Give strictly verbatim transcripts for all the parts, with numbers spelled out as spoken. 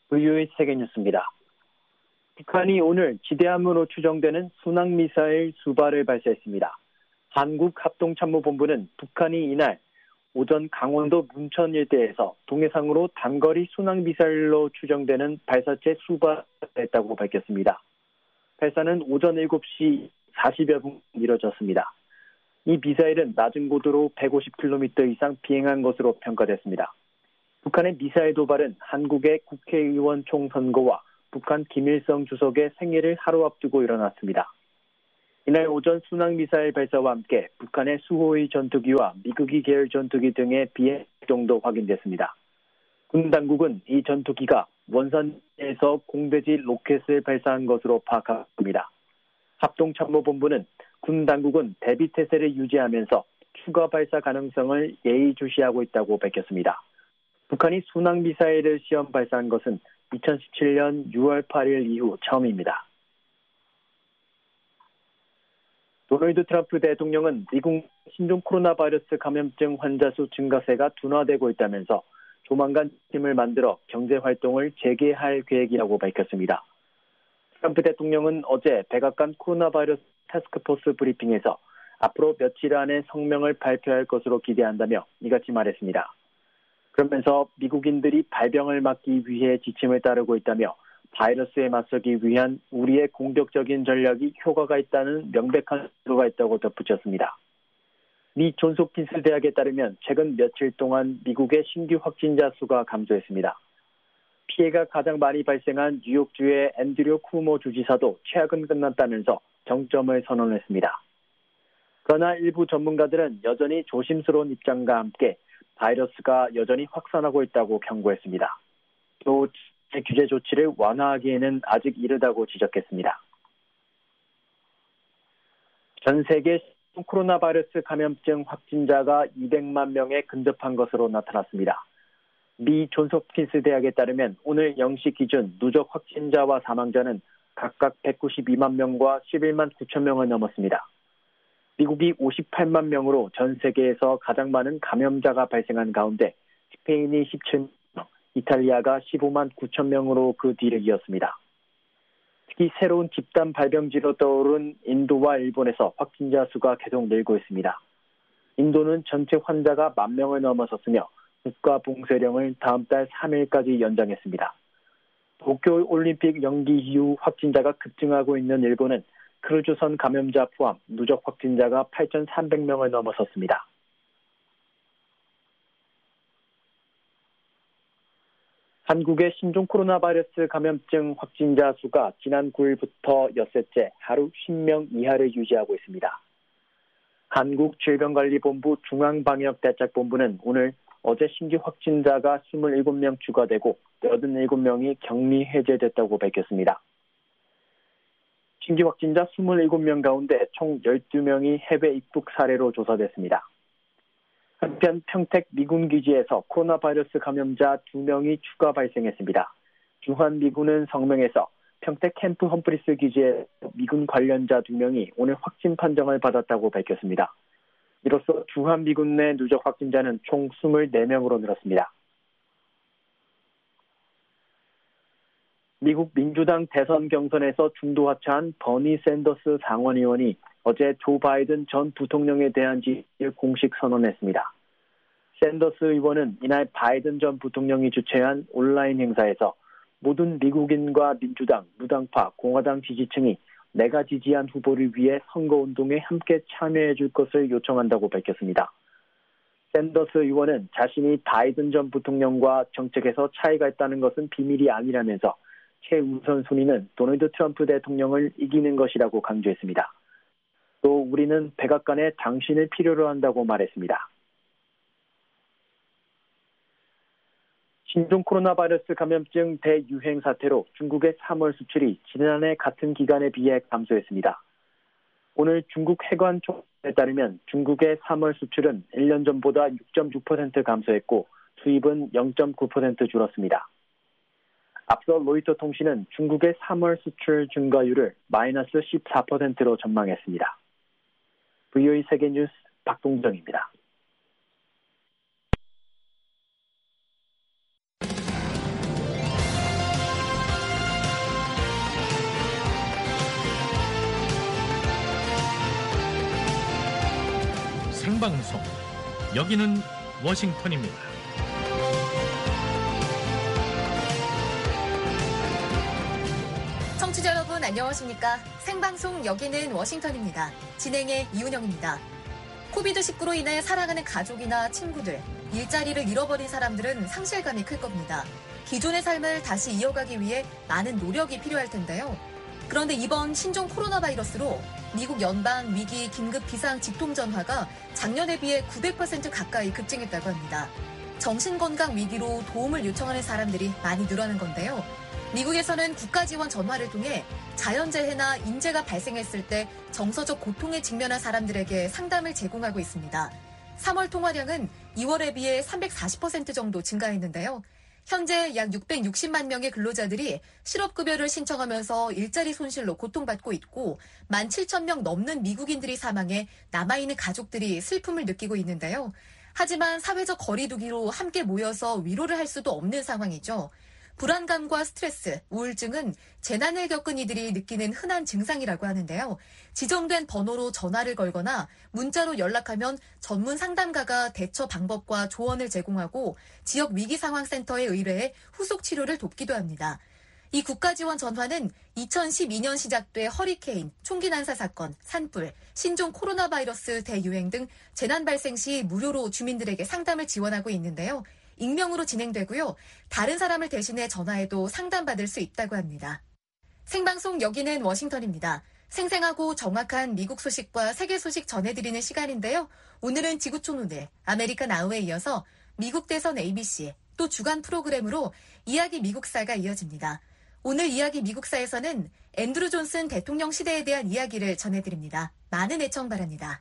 브이오에이 세계뉴스입니다. 북한이 오늘 지대함으로 추정되는 순항미사일 수발을 발사했습니다. 한국합동참모본부는 북한이 이날 오전 강원도 문천 일대에서 동해상으로 단거리 순항미사일로 추정되는 발사체 수발했다고 밝혔습니다. 발사는 오전 일곱 시 사십여 분 이뤄졌습니다. 이 미사일은 낮은 고도로 백오십 킬로미터 이상 비행한 것으로 평가됐습니다. 북한의 미사일 도발은 한국의 국회의원 총선거와 북한 김일성 주석의 생일을 하루 앞두고 일어났습니다. 이날 오전 순항미사일 발사와 함께 북한의 수호의 전투기와 미국이 계열 전투기 등의 비행정도 확인됐습니다. 군 당국은 이 전투기가 원산에서 공대지 로켓을 발사한 것으로 파악합니다. 합동참모본부는 군 당국은 대비태세를 유지하면서 추가 발사 가능성을 예의주시하고 있다고 밝혔습니다. 북한이 순항미사일을 시험 발사한 것은 이천십칠 년 유월 팔일 이후 처음입니다. 도널드 트럼프 대통령은 미국 신종 코로나 바이러스 감염증 환자 수 증가세가 둔화되고 있다면서 조만간 팀을 만들어 경제활동을 재개할 계획이라고 밝혔습니다. 트럼프 대통령은 어제 백악관 코로나 바이러스 타스크포스 브리핑에서 앞으로 며칠 안에 성명을 발표할 것으로 기대한다며 이같이 말했습니다. 그러면서 미국인들이 발병을 막기 위해 지침을 따르고 있다며 바이러스에 맞서기 위한 우리의 공격적인 전략이 효과가 있다는 명백한 의도가 있다고 덧붙였습니다. 미 존스홉킨스 대학에 따르면 최근 며칠 동안 미국의 신규 확진자 수가 감소했습니다. 피해가 가장 많이 발생한 뉴욕주의 앤드류 쿠오모 주지사도 최악은 끝났다면서 정점을 선언했습니다. 그러나 일부 전문가들은 여전히 조심스러운 입장과 함께 바이러스가 여전히 확산하고 있다고 경고했습니다. 또 규제 조치를 완화하기에는 아직 이르다고 지적했습니다. 전 세계 코로나 바이러스 감염증 확진자가 이백만 명에 근접한 것으로 나타났습니다. 미 존스홉킨스 대학에 따르면 오늘 영 시 기준 누적 확진자와 사망자는 각각 백구십이만 명과 십일만 구천 명을 넘었습니다. 미국이 오십팔만 명으로 전 세계에서 가장 많은 감염자가 발생한 가운데 스페인이 십칠 명, 이탈리아가 십오만 구천 명으로 그 뒤를 이었습니다. 특히 새로운 집단 발병지로 떠오른 인도와 일본에서 확진자 수가 계속 늘고 있습니다. 인도는 전체 환자가 만 명을 넘어섰으며 국가 봉쇄령을 다음 달 삼 일까지 연장했습니다. 도쿄올림픽 연기 이후 확진자가 급증하고 있는 일본은 크루즈선 감염자 포함 누적 확진자가 팔천삼백 명을 넘어섰습니다. 한국의 신종 코로나 바이러스 감염증 확진자 수가 지난 구일부터 엿새째 하루 십 명 이하를 유지하고 있습니다. 한국질병관리본부 중앙방역대책본부는 오늘 어제 신규 확진자가 이십칠 명 추가되고 팔십칠 명이 격리 해제됐다고 밝혔습니다. 신규 확진자 이십칠 명 가운데 총 열두 명이 해외 입국 사례로 조사됐습니다. 한편 평택 미군기지에서 코로나 바이러스 감염자 두 명이 추가 발생했습니다. 주한미군은 성명에서 평택 캠프 험프리스 기지에 미군 관련자 두 명이 오늘 확진 판정을 받았다고 밝혔습니다. 이로써 주한미군 내 누적 확진자는 총 이십사 명으로 늘었습니다. 미국 민주당 대선 경선에서 중도 하차한 버니 샌더스 상원의원이 어제 조 바이든 전 부통령에 대한 지지를 공식 선언했습니다. 샌더스 의원은 이날 바이든 전 부통령이 주최한 온라인 행사에서 모든 미국인과 민주당, 무당파, 공화당 지지층이 내가 지지한 후보를 위해 선거운동에 함께 참여해 줄 것을 요청한다고 밝혔습니다. 샌더스 의원은 자신이 바이든 전 부통령과 정책에서 차이가 있다는 것은 비밀이 아니라면서 최우선 순위는 도널드 트럼프 대통령을 이기는 것이라고 강조했습니다. 또 우리는 백악관에 당신을 필요로 한다고 말했습니다. 신종 코로나 바이러스 감염증 대유행 사태로 중국의 삼월 수출이 지난해 같은 기간에 비해 감소했습니다. 오늘 중국 해관 총리에 따르면 중국의 삼월 수출은 일 년 전보다 육 점 육 퍼센트 감소했고 수입은 영 점 구 퍼센트 줄었습니다. 앞서 로이터 통신은 중국의 삼월 수출 증가율을 마이너스 십사 퍼센트로 전망했습니다. 브이오에이 세계뉴스 박동정입니다. 생방송, 여기는 워싱턴입니다. 청취자 여러분 안녕하십니까? 생방송 여기는 워싱턴입니다. 진행의 이은영입니다. 코비드 십구로 인해 사랑하는 가족이나 친구들, 일자리를 잃어버린 사람들은 상실감이 클 겁니다. 기존의 삶을 다시 이어가기 위해 많은 노력이 필요할 텐데요. 그런데 이번 신종 코로나 바이러스로 미국 연방 위기 긴급 비상 직통 전화가 작년에 비해 구백 퍼센트 가까이 급증했다고 합니다. 정신건강 위기로 도움을 요청하는 사람들이 많이 늘어난 건데요. 미국에서는 국가 지원 전화를 통해 자연재해나 인재가 발생했을 때 정서적 고통에 직면한 사람들에게 상담을 제공하고 있습니다. 삼월 통화량은 이월에 비해 삼백사십 퍼센트 정도 증가했는데요. 현재 약 육백육십만 명의 근로자들이 실업급여를 신청하면서 일자리 손실로 고통받고 있고 만 칠천 명 넘는 미국인들이 사망해 남아있는 가족들이 슬픔을 느끼고 있는데요. 하지만 사회적 거리두기로 함께 모여서 위로를 할 수도 없는 상황이죠. 불안감과 스트레스, 우울증은 재난을 겪은 이들이 느끼는 흔한 증상이라고 하는데요. 지정된 번호로 전화를 걸거나 문자로 연락하면 전문 상담가가 대처 방법과 조언을 제공하고 지역 위기상황센터에 의뢰해 후속 치료를 돕기도 합니다. 이 국가지원 전화는 이천십이 년 시작돼 허리케인, 총기 난사 사건, 산불, 신종 코로나 바이러스 대유행 등 재난 발생 시 무료로 주민들에게 상담을 지원하고 있는데요. 익명으로 진행되고요. 다른 사람을 대신해 전화해도 상담받을 수 있다고 합니다. 생방송 여기는 워싱턴입니다. 생생하고 정확한 미국 소식과 세계 소식 전해드리는 시간인데요. 오늘은 지구촌 오늘, 아메리칸 아우에 이어서 미국 대선 에이비씨, 또 주간 프로그램으로 이야기 미국사가 이어집니다. 오늘 이야기 미국사에서는 앤드루 존슨 대통령 시대에 대한 이야기를 전해드립니다. 많은 애청 바랍니다.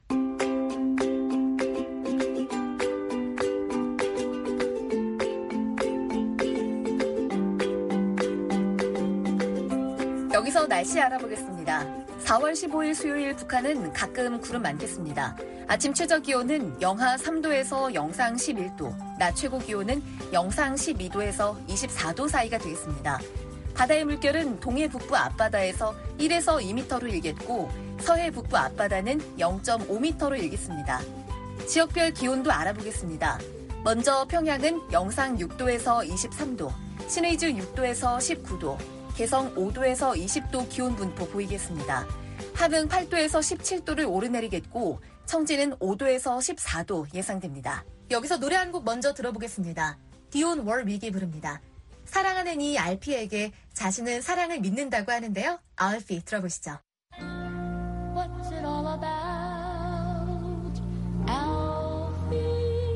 여기서 날씨 알아보겠습니다. 사월 십오일 수요일 북한은 가끔 구름 많겠습니다. 아침 최저 기온은 영하 삼 도에서 영상 십일 도, 낮 최고 기온은 영상 십이 도에서 이십사 도 사이가 되겠습니다. 바다의 물결은 동해 북부 앞바다에서 일에서 이 미터로 일겠고 서해 북부 앞바다는 영 점 오 미터로 일겠습니다. 지역별 기온도 알아보겠습니다. 먼저 평양은 영상 육 도에서 이십삼 도, 신의주 육 도에서 십구 도, 개성 오 도에서 이십 도 기온 분포 보이겠습니다. 함흥 팔 도에서 십칠 도를 오르내리겠고 청진은 오 도에서 십사 도 예상됩니다. 여기서 노래 한 곡 먼저 들어보겠습니다. 디온 월 위기 부릅니다. 사랑하는 이 알피에게 자신은 사랑을 믿는다고 하는데요. 알피 들어보시죠. What's it all about, Alfie?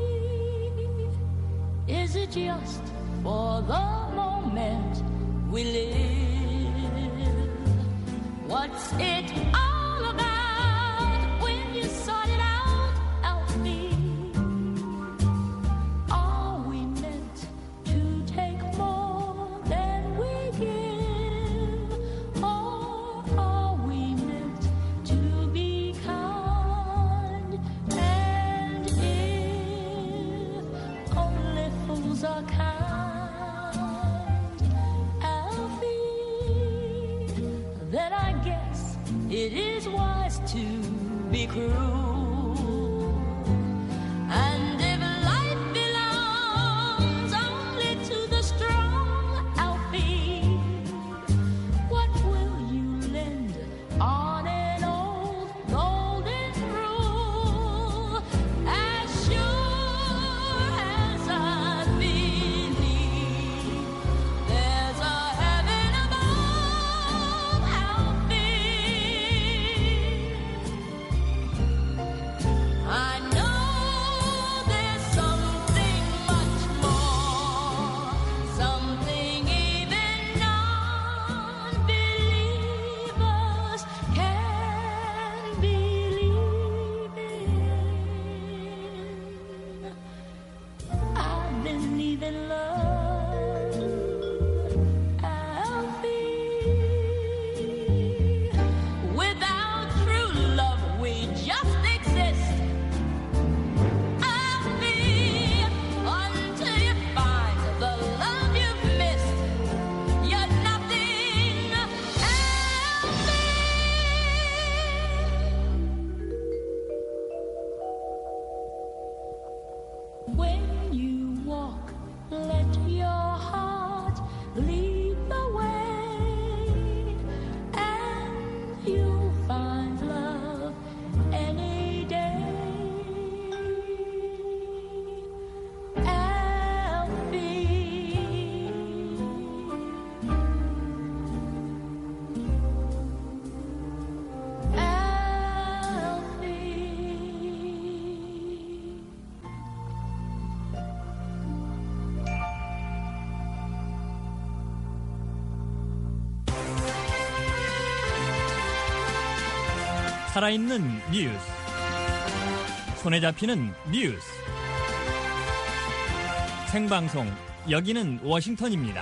Is it just for the moment we live? What's it all about when you sort it out, Alfie? Are we meant to take more than we give? Or are we meant to be kind? And if only fools are kind, then I guess it is wise to be cruel. And if life belongs only to the strong, Alfie, what will you lend on an old golden rule? As sure as I believe there's a heaven above, 살아있는 뉴스, 손에 잡히는 뉴스, 생방송 여기는 워싱턴입니다.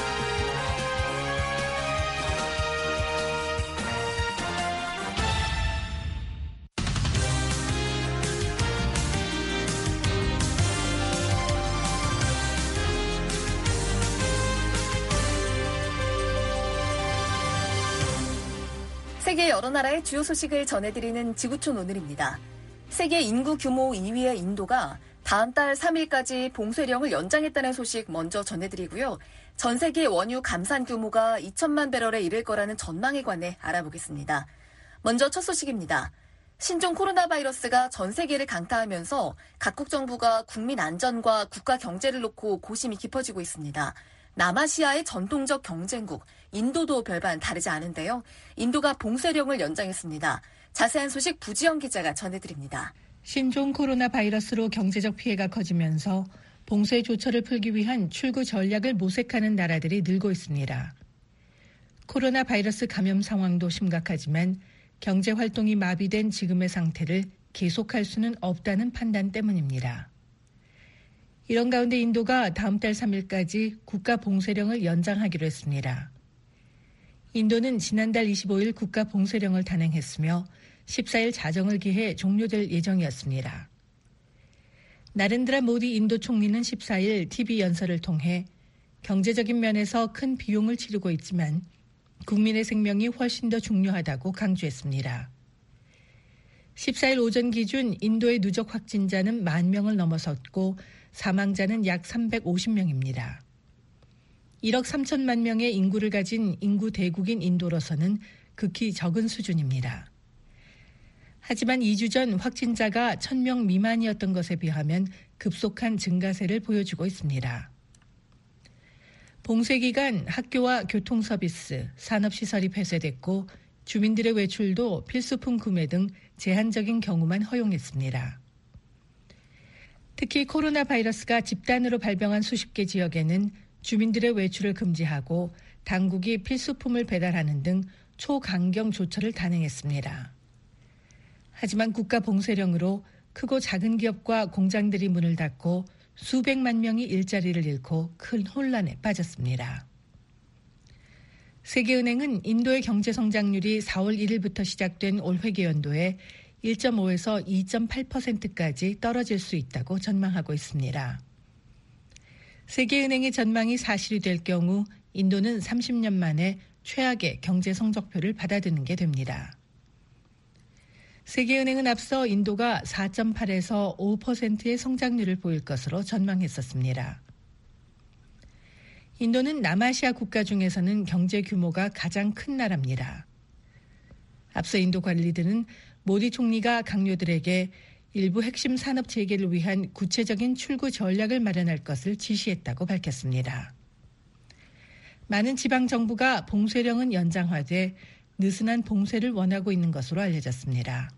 세계 여러 나라의 주요 소식을 전해드리는 지구촌 오늘입니다. 세계 인구 규모 이 위의 인도가 다음 달 삼 일까지 봉쇄령을 연장했다는 소식 먼저 전해드리고요. 전 세계 원유 감산 규모가 이천만 배럴에 이를 거라는 전망에 관해 알아보겠습니다. 먼저 첫 소식입니다. 신종 코로나 바이러스가 전 세계를 강타하면서 각국 정부가 국민 안전과 국가 경제를 놓고 고심이 깊어지고 있습니다. 남아시아의 전통적 경쟁국, 인도도 별반 다르지 않은데요. 인도가 봉쇄령을 연장했습니다. 자세한 소식 부지영 기자가 전해드립니다. 신종 코로나 바이러스로 경제적 피해가 커지면서 봉쇄 조처를 풀기 위한 출구 전략을 모색하는 나라들이 늘고 있습니다. 코로나 바이러스 감염 상황도 심각하지만 경제 활동이 마비된 지금의 상태를 계속할 수는 없다는 판단 때문입니다. 이런 가운데 인도가 다음 달 삼 일까지 국가 봉쇄령을 연장하기로 했습니다. 인도는 지난달 이십오 일 국가 봉쇄령을 단행했으며 십사 일 자정을 기해 종료될 예정이었습니다. 나렌드라 모디 인도 총리는 십사 일 티비 연설을 통해 경제적인 면에서 큰 비용을 치르고 있지만 국민의 생명이 훨씬 더 중요하다고 강조했습니다. 십사 일 오전 기준 인도의 누적 확진자는 만 명을 넘어섰고 사망자는 약 삼백오십 명입니다. 일억 삼천만 명의 인구를 가진 인구 대국인 인도로서는 극히 적은 수준입니다. 하지만 이 주 전 확진자가 천 명 미만이었던 것에 비하면 급속한 증가세를 보여주고 있습니다. 봉쇄 기간 학교와 교통서비스, 산업시설이 폐쇄됐고 주민들의 외출도 필수품 구매 등 제한적인 경우만 허용했습니다. 특히 코로나 바이러스가 집단으로 발병한 수십 개 지역에는 주민들의 외출을 금지하고 당국이 필수품을 배달하는 등 초강경 조처를 단행했습니다. 하지만 국가 봉쇄령으로 크고 작은 기업과 공장들이 문을 닫고 수백만 명이 일자리를 잃고 큰 혼란에 빠졌습니다. 세계은행은 인도의 경제 성장률이 사월 일일부터 시작된 올 회계연도에 일 점 오에서 이 점 팔 퍼센트까지 떨어질 수 있다고 전망하고 있습니다. 세계은행의 전망이 사실이 될 경우 인도는 삼십 년 만에 최악의 경제 성적표를 받아드는 게 됩니다. 세계은행은 앞서 인도가 사 점 팔에서 오 퍼센트의 성장률을 보일 것으로 전망했었습니다. 인도는 남아시아 국가 중에서는 경제 규모가 가장 큰 나라입니다. 앞서 인도 관리들은 모디 총리가 강요들에게 일부 핵심 산업 재개를 위한 구체적인 출구 전략을 마련할 것을 지시했다고 밝혔습니다. 많은 지방정부가 봉쇄령은 연장화돼 느슨한 봉쇄를 원하고 있는 것으로 알려졌습니다.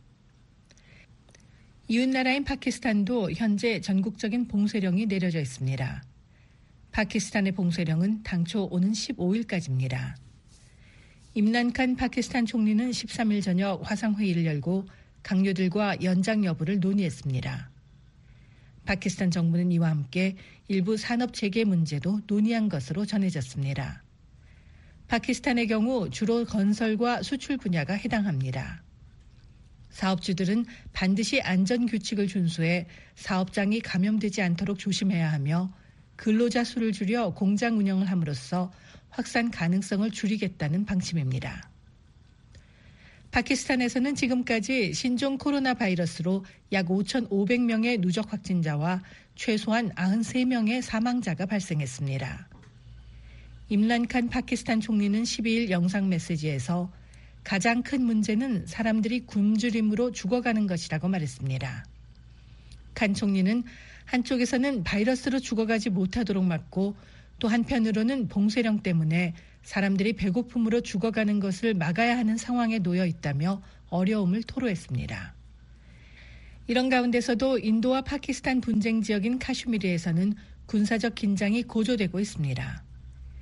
이웃나라인 파키스탄도 현재 전국적인 봉쇄령이 내려져 있습니다. 파키스탄의 봉쇄령은 당초 오는 십오 일까지입니다. 임란칸 파키스탄 총리는 십삼 일 저녁 화상회의를 열고 강요들과 연장 여부를 논의했습니다. 파키스탄 정부는 이와 함께 일부 산업 재개 문제도 논의한 것으로 전해졌습니다. 파키스탄의 경우 주로 건설과 수출 분야가 해당합니다. 사업주들은 반드시 안전규칙을 준수해 사업장이 감염되지 않도록 조심해야 하며 근로자 수를 줄여 공장 운영을 함으로써 확산 가능성을 줄이겠다는 방침입니다. 파키스탄에서는 지금까지 신종 코로나 바이러스로 약 오천오백 명의 누적 확진자와 최소한 구십삼 명의 사망자가 발생했습니다. 임란칸 파키스탄 총리는 십이 일 영상 메시지에서 가장 큰 문제는 사람들이 굶주림으로 죽어가는 것이라고 말했습니다. 칸 총리는 한쪽에서는 바이러스로 죽어가지 못하도록 막고 또 한편으로는 봉쇄령 때문에 사람들이 배고픔으로 죽어가는 것을 막아야 하는 상황에 놓여 있다며 어려움을 토로했습니다. 이런 가운데서도 인도와 파키스탄 분쟁 지역인 카슈미르에서는 군사적 긴장이 고조되고 있습니다.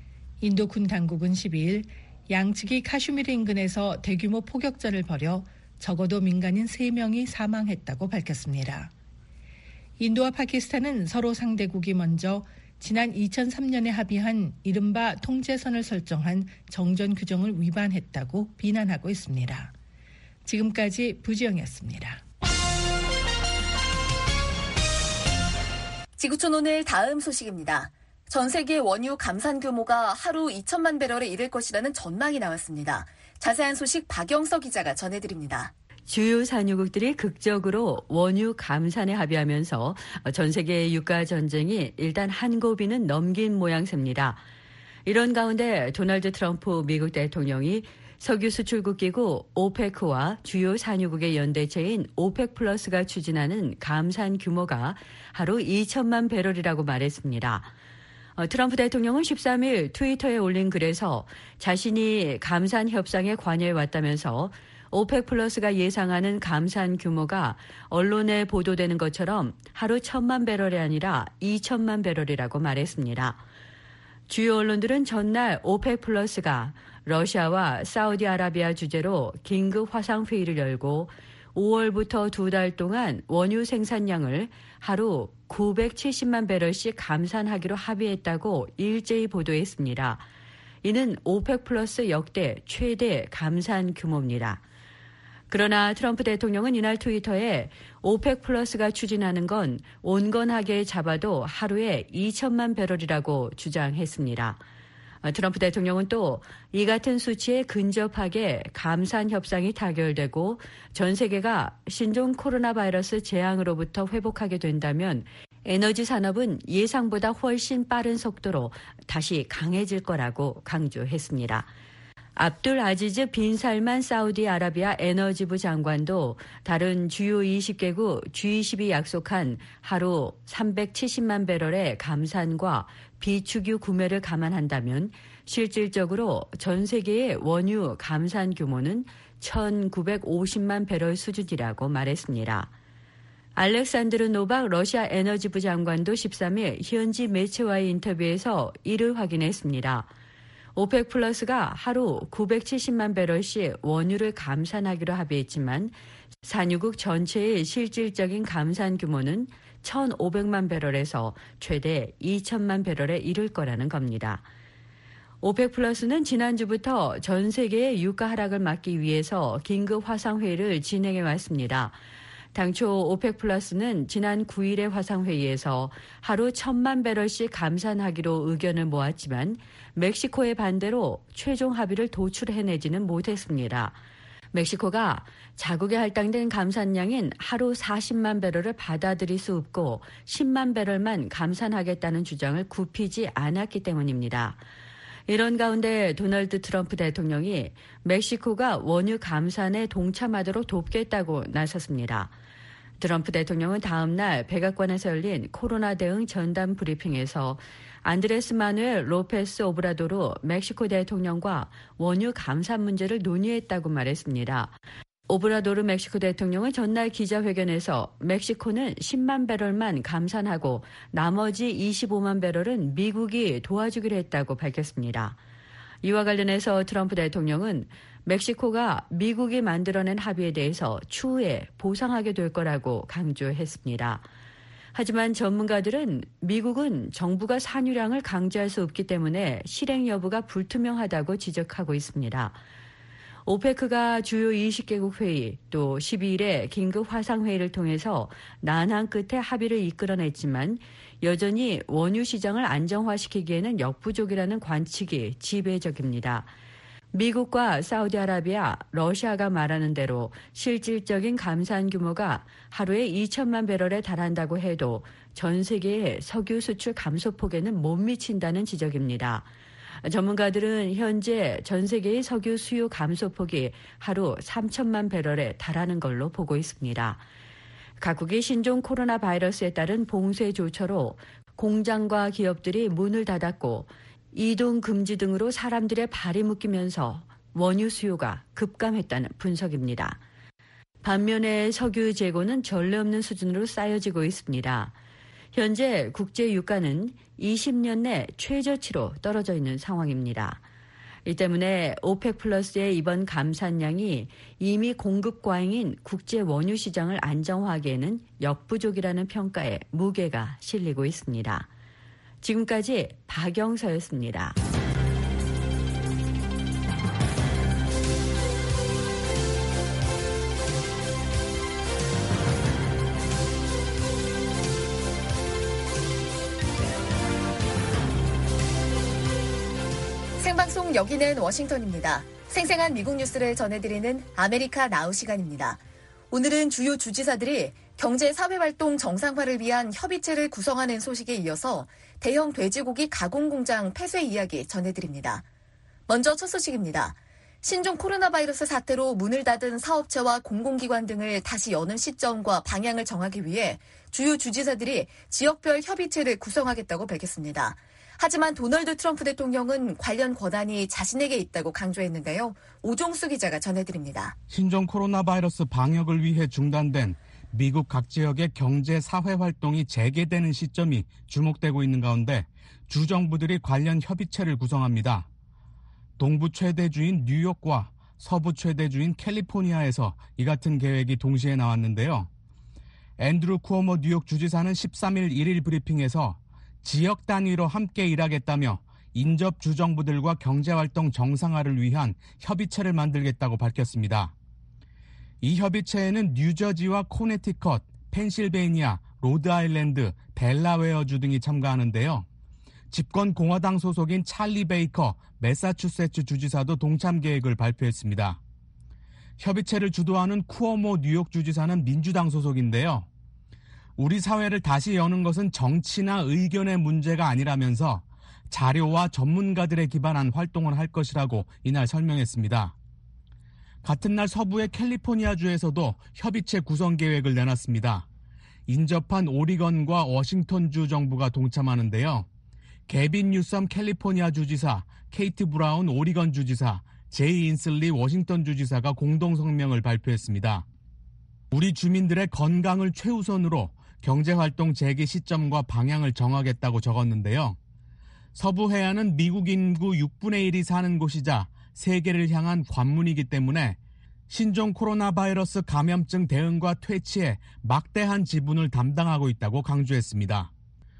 인도 군 당국은 십이 일 양측이 카슈미르 인근에서 대규모 포격전을 벌여 적어도 민간인 세 명이 사망했다고 밝혔습니다. 인도와 파키스탄은 서로 상대국이 먼저 지난 이천삼 년에 합의한 이른바 통제선을 설정한 정전 규정을 위반했다고 비난하고 있습니다. 지금까지 부지영이었습니다. 지구촌 오늘 다음 소식입니다. 전 세계 원유 감산 규모가 하루 이천만 배럴에 이를 것이라는 전망이 나왔습니다. 자세한 소식 박영서 기자가 전해드립니다. 주요 산유국들이 극적으로 원유 감산에 합의하면서 전 세계의 유가 전쟁이 일단 한 고비는 넘긴 모양새입니다. 이런 가운데 도널드 트럼프 미국 대통령이 석유 수출국 기구 오페크와 주요 산유국의 연대체인 오펙 플러스가 추진하는 감산 규모가 하루 이천만 배럴이라고 말했습니다. 트럼프 대통령은 십삼 일 트위터에 올린 글에서 자신이 감산 협상에 관여해왔다면서 오펙 플러스가 예상하는 감산 규모가 언론에 보도되는 것처럼 하루 천만 배럴이 아니라 이천만 배럴이라고 말했습니다. 주요 언론들은 전날 오펙 플러스가 러시아와 사우디아라비아 주재로 긴급 화상회의를 열고 오월부터 두 달 동안 원유 생산량을 하루 구백칠십만 배럴씩 감산하기로 합의했다고 일제히 보도했습니다. 이는 오펙 플러스 역대 최대 감산 규모입니다. 그러나 트럼프 대통령은 이날 트위터에 오펙 플러스가 추진하는 건 온건하게 잡아도 하루에 이천만 배럴이라고 주장했습니다. 트럼프 대통령은 또 이 같은 수치에 근접하게 감산 협상이 타결되고 전 세계가 신종 코로나 바이러스 재앙으로부터 회복하게 된다면 에너지 산업은 예상보다 훨씬 빠른 속도로 다시 강해질 거라고 강조했습니다. 압둘 아지즈 빈 살만 사우디아라비아 에너지부 장관도 다른 주요 이십 개국 지 이십이 약속한 하루 삼백칠십만 배럴의 감산과 비축유 구매를 감안한다면 실질적으로 전 세계의 원유 감산 규모는 천구백오십만 배럴 수준이라고 말했습니다. 알렉산드르 노박 러시아 에너지부 장관도 십삼 일 현지 매체와의 인터뷰에서 이를 확인했습니다. 오펙 플러스가 하루 구백칠십만 배럴씩 원유를 감산하기로 합의했지만 산유국 전체의 실질적인 감산 규모는 천오백만 배럴에서 최대 이천만 배럴에 이를 거라는 겁니다. 오펙 플러스는 지난주부터 전 세계의 유가 하락을 막기 위해서 긴급 화상회의를 진행해 왔습니다. 당초 오펙 플러스는 지난 구 일의 화상회의에서 하루 천만 배럴씩 감산하기로 의견을 모았지만 멕시코의 반대로 최종 합의를 도출해내지는 못했습니다. 멕시코가 자국에 할당된 감산량인 하루 사십만 배럴을 받아들일 수 없고 십만 배럴만 감산하겠다는 주장을 굽히지 않았기 때문입니다. 이런 가운데 도널드 트럼프 대통령이 멕시코가 원유 감산에 동참하도록 돕겠다고 나섰습니다. 트럼프 대통령은 다음 날 백악관에서 열린 코로나 대응 전담 브리핑에서 안드레스 마누엘 로페스 오브라도르 멕시코 대통령과 원유 감산 문제를 논의했다고 말했습니다. 오브라도르 멕시코 대통령은 전날 기자회견에서 멕시코는 십만 배럴만 감산하고 나머지 이십오만 배럴은 미국이 도와주기로 했다고 밝혔습니다. 이와 관련해서 트럼프 대통령은 멕시코가 미국이 만들어낸 합의에 대해서 추후에 보상하게 될 거라고 강조했습니다. 하지만 전문가들은 미국은 정부가 산유량을 강제할 수 없기 때문에 실행 여부가 불투명하다고 지적하고 있습니다. 오페크가 주요 이십 개국 회의 또 십이 일에 긴급 화상회의를 통해서 난항 끝에 합의를 이끌어냈지만 여전히 원유 시장을 안정화시키기에는 역부족이라는 관측이 지배적입니다. 미국과 사우디아라비아, 러시아가 말하는 대로 실질적인 감산 규모가 하루에 이천만 배럴에 달한다고 해도 전 세계의 석유 수출 감소폭에는 못 미친다는 지적입니다. 전문가들은 현재 전 세계의 석유 수요 감소폭이 하루 삼천만 배럴에 달하는 걸로 보고 있습니다. 각국의 신종 코로나 바이러스에 따른 봉쇄 조처로 공장과 기업들이 문을 닫았고 이동 금지 등으로 사람들의 발이 묶이면서 원유 수요가 급감했다는 분석입니다. 반면에 석유 재고는 전례 없는 수준으로 쌓여지고 있습니다. 현재 국제 유가는 이십 년 내 최저치로 떨어져 있는 상황입니다. 이 때문에 오펙 플러스의 이번 감산량이 이미 공급 과잉인 국제 원유 시장을 안정화하기에는 역부족이라는 평가에 무게가 실리고 있습니다. 지금까지 박영서였습니다. 생방송 여기는 워싱턴입니다. 생생한 미국 뉴스를 전해드리는 아메리카 나우 시간입니다. 오늘은 주요 주지사들이 경제 사회활동 정상화를 위한 협의체를 구성하는 소식에 이어서 대형 돼지고기 가공 공장 폐쇄 이야기 전해드립니다. 먼저 첫 소식입니다. 신종 코로나 바이러스 사태로 문을 닫은 사업체와 공공기관 등을 다시 여는 시점과 방향을 정하기 위해 주요 주지사들이 지역별 협의체를 구성하겠다고 밝혔습니다. 하지만 도널드 트럼프 대통령은 관련 권한이 자신에게 있다고 강조했는데요. 오종수 기자가 전해드립니다. 신종 코로나 바이러스 방역을 위해 중단된 미국 각 지역의 경제 사회 활동이 재개되는 시점이 주목되고 있는 가운데 주정부들이 관련 협의체를 구성합니다. 동부 최대주인 뉴욕과 서부 최대주인 캘리포니아에서 이 같은 계획이 동시에 나왔는데요. 앤드루 쿠오모 뉴욕 주지사는 십삼 일 일 일 브리핑에서 지역 단위로 함께 일하겠다며 인접 주정부들과 경제활동 정상화를 위한 협의체를 만들겠다고 밝혔습니다. 이 협의체에는 뉴저지와 코네티컷, 펜실베이니아, 로드아일랜드, 델라웨어주 등이 참가하는데요. 집권 공화당 소속인 찰리 베이커 매사추세츠 주지사도 동참 계획을 발표했습니다. 협의체를 주도하는 쿠오모 뉴욕 주지사는 민주당 소속인데요. 우리 사회를 다시 여는 것은 정치나 의견의 문제가 아니라면서 자료와 전문가들에 기반한 활동을 할 것이라고 이날 설명했습니다. 같은 날 서부의 캘리포니아주에서도 협의체 구성 계획을 내놨습니다. 인접한 오리건과 워싱턴주 정부가 동참하는데요. 개빈 뉴섬 캘리포니아 주지사, 케이트 브라운 오리건 주지사, 제이 인슬리 워싱턴 주지사가 공동 성명을 발표했습니다. 우리 주민들의 건강을 최우선으로 경제활동 재개 시점과 방향을 정하겠다고 적었는데요. 서부 해안은 미국 인구 육분의 일이 사는 곳이자 세계를 향한 관문이기 때문에 신종 코로나 바이러스 감염증 대응과 퇴치에 막대한 지분을 담당하고 있다고 강조했습니다.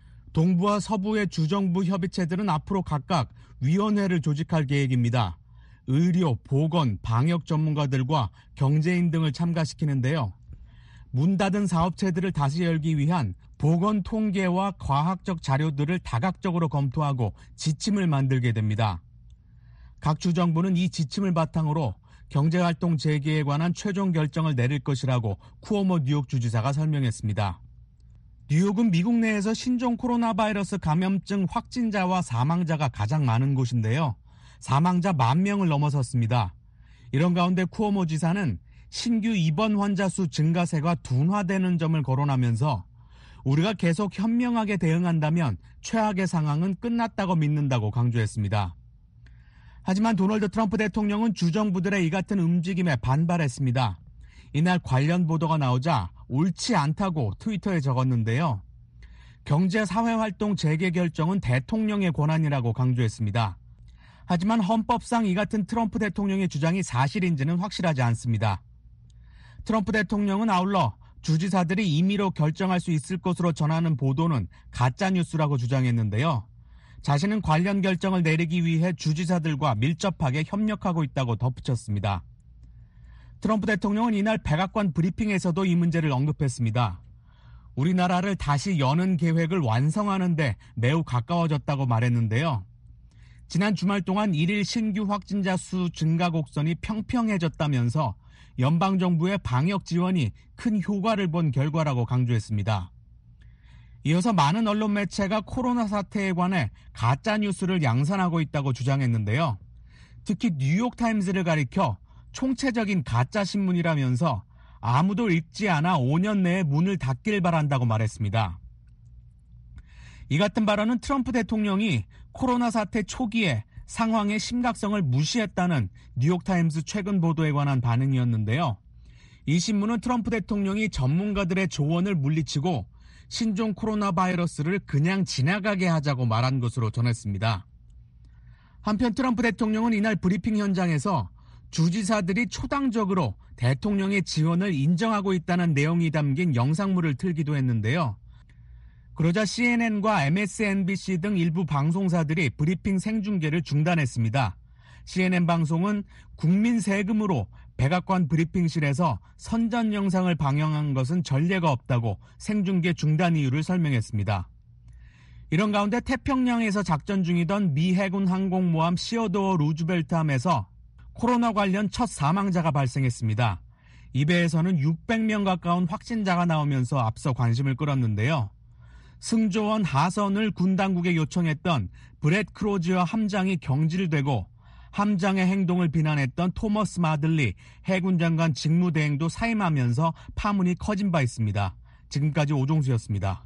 동부와 서부의 주정부 협의체들은 앞으로 각각 위원회를 조직할 계획입니다. 의료, 보건, 방역 전문가들과 경제인 등을 참가시키는데요. 문 닫은 사업체들을 다시 열기 위한 보건 통계와 과학적 자료들을 다각적으로 검토하고 지침을 만들게 됩니다. 각 주정부는 이 지침을 바탕으로 경제활동 재개에 관한 최종 결정을 내릴 것이라고 쿠오모 뉴욕 주지사가 설명했습니다. 뉴욕은 미국 내에서 신종 코로나 바이러스 감염증 확진자와 사망자가 가장 많은 곳인데요. 사망자 만 명을 넘어섰습니다. 이런 가운데 쿠오모 지사는 신규 입원 환자 수 증가세가 둔화되는 점을 거론하면서 우리가 계속 현명하게 대응한다면 최악의 상황은 끝났다고 믿는다고 강조했습니다. 하지만 도널드 트럼프 대통령은 주정부들의 이 같은 움직임에 반발했습니다. 이날 관련 보도가 나오자 옳지 않다고 트위터에 적었는데요. 경제사회활동 재개 결정은 대통령의 권한이라고 강조했습니다. 하지만 헌법상 이 같은 트럼프 대통령의 주장이 사실인지는 확실하지 않습니다. 트럼프 대통령은 아울러 주지사들이 임의로 결정할 수 있을 것으로 전하는 보도는 가짜뉴스라고 주장했는데요. 자신은 관련 결정을 내리기 위해 주지사들과 밀접하게 협력하고 있다고 덧붙였습니다. 트럼프 대통령은 이날 백악관 브리핑에서도 이 문제를 언급했습니다. 우리나라를 다시 여는 계획을 완성하는 데 매우 가까워졌다고 말했는데요. 지난 주말 동안 일일 신규 확진자 수 증가 곡선이 평평해졌다면서 연방정부의 방역 지원이 큰 효과를 본 결과라고 강조했습니다. 이어서 많은 언론 매체가 코로나 사태에 관해 가짜뉴스를 양산하고 있다고 주장했는데요. 특히 뉴욕타임즈를 가리켜 총체적인 가짜신문이라면서 아무도 읽지 않아 오 년 내에 문을 닫길 바란다고 말했습니다. 이 같은 발언은 트럼프 대통령이 코로나 사태 초기에 상황의 심각성을 무시했다는 뉴욕타임스 최근 보도에 관한 반응이었는데요. 이 신문은 트럼프 대통령이 전문가들의 조언을 물리치고 신종 코로나 바이러스를 그냥 지나가게 하자고 말한 것으로 전했습니다. 한편 트럼프 대통령은 이날 브리핑 현장에서 주지사들이 초당적으로 대통령의 지원을 인정하고 있다는 내용이 담긴 영상물을 틀기도 했는데요. 그러자 씨엔엔과 엠에스엔비씨 등 일부 방송사들이 브리핑 생중계를 중단했습니다. 씨엔엔 방송은 국민 세금으로 백악관 브리핑실에서 선전 영상을 방영한 것은 전례가 없다고 생중계 중단 이유를 설명했습니다. 이런 가운데 태평양에서 작전 중이던 미 해군 항공모함 시어도어 루즈벨트함에서 코로나 관련 첫 사망자가 발생했습니다. 이 배에서는 육백 명 가까운 확진자가 나오면서 앞서 관심을 끌었는데요. 승조원 하선을 군 당국에 요청했던 브렛 크로지어 함장이 경질되고 함장의 행동을 비난했던 토머스 마들리 해군 장관 직무대행도 사임하면서 파문이 커진 바 있습니다. 지금까지 오종수였습니다.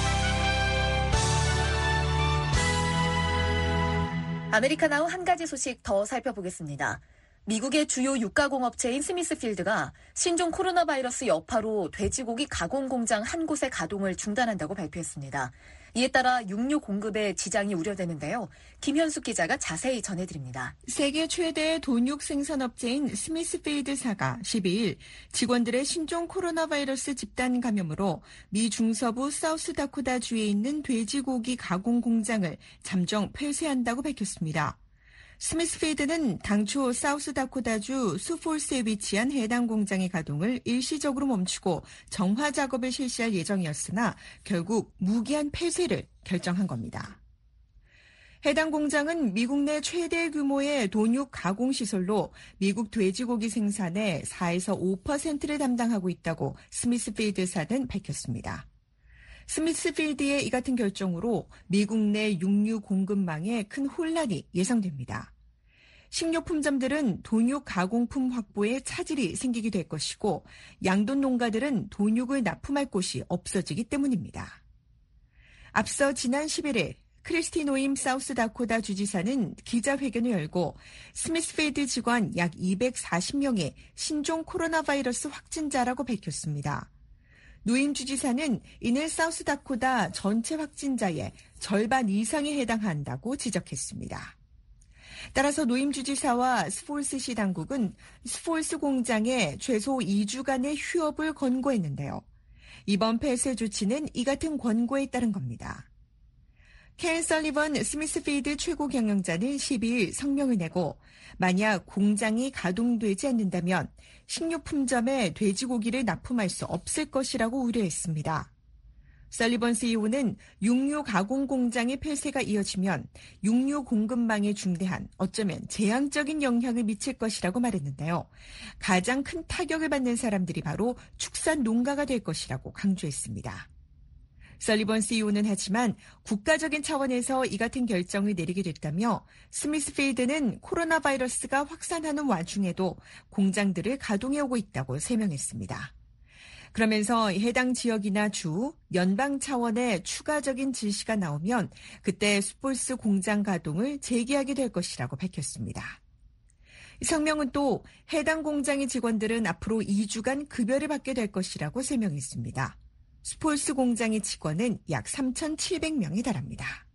아메리카나우 한 가지 소식 더 살펴보겠습니다. 미국의 주요 육가공업체인 스미스필드가 신종 코로나 바이러스 여파로 돼지고기 가공 공장 한 곳의 가동을 중단한다고 발표했습니다. 이에 따라 육류 공급에 지장이 우려되는데요. 김현숙 기자가 자세히 전해드립니다. 세계 최대의 돈육 생산업체인 스미스필드사가 십이일 직원들의 신종 코로나 바이러스 집단 감염으로 미 중서부 사우스다코다주에 있는 돼지고기 가공 공장을 잠정 폐쇄한다고 밝혔습니다. 스미스필드는 당초 사우스다코다주 수폴스에 위치한 해당 공장의 가동을 일시적으로 멈추고 정화 작업을 실시할 예정이었으나 결국 무기한 폐쇄를 결정한 겁니다. 해당 공장은 미국 내 최대 규모의 돈육 가공 시설로 미국 돼지고기 생산의 사에서 오 퍼센트를 담당하고 있다고 스미스필드사는 밝혔습니다. 스미스필드의 이 같은 결정으로 미국 내 육류 공급망에 큰 혼란이 예상됩니다. 식료품점들은 돈육 가공품 확보에 차질이 생기게 될 것이고 양돈 농가들은 돈육을 납품할 곳이 없어지기 때문입니다. 앞서 지난 십일일 크리스티 노임 사우스다코다 주지사는 기자회견을 열고 스미스필드 직원 약 이백사십 명이 신종 코로나 바이러스 확진자라고 밝혔습니다. 노임 주지사는 이는 사우스다코다 전체 확진자의 절반 이상에 해당한다고 지적했습니다. 따라서 노임 주지사와 스폴스시 당국은 스폴스 공장에 최소 이 주간의 휴업을 권고했는데요. 이번 폐쇄 조치는 이 같은 권고에 따른 겁니다. 켄 설리번 스미스필드 최고 경영자는 십이일 성명을 내고 만약 공장이 가동되지 않는다면 식료품점에 돼지고기를 납품할 수 없을 것이라고 우려했습니다. 설리번 씨이오는 육류 가공 공장의 폐쇄가 이어지면 육류 공급망에 중대한 어쩌면 재앙적인 영향을 미칠 것이라고 말했는데요. 가장 큰 타격을 받는 사람들이 바로 축산 농가가 될 것이라고 강조했습니다. 설리번 씨이오는 하지만 국가적인 차원에서 이 같은 결정을 내리게 됐다며 스미스필드는 코로나 바이러스가 확산하는 와중에도 공장들을 가동해 오고 있다고 설명했습니다. 그러면서 해당 지역이나 주, 연방 차원의 추가적인 지시가 나오면 그때 스폴스 공장 가동을 재개하게 될 것이라고 밝혔습니다. 성명은 또 해당 공장의 직원들은 앞으로 이 주간 급여를 받게 될 것이라고 설명했습니다. 스폴스 공장의 직원은 약 삼천칠백 명에 달합니다.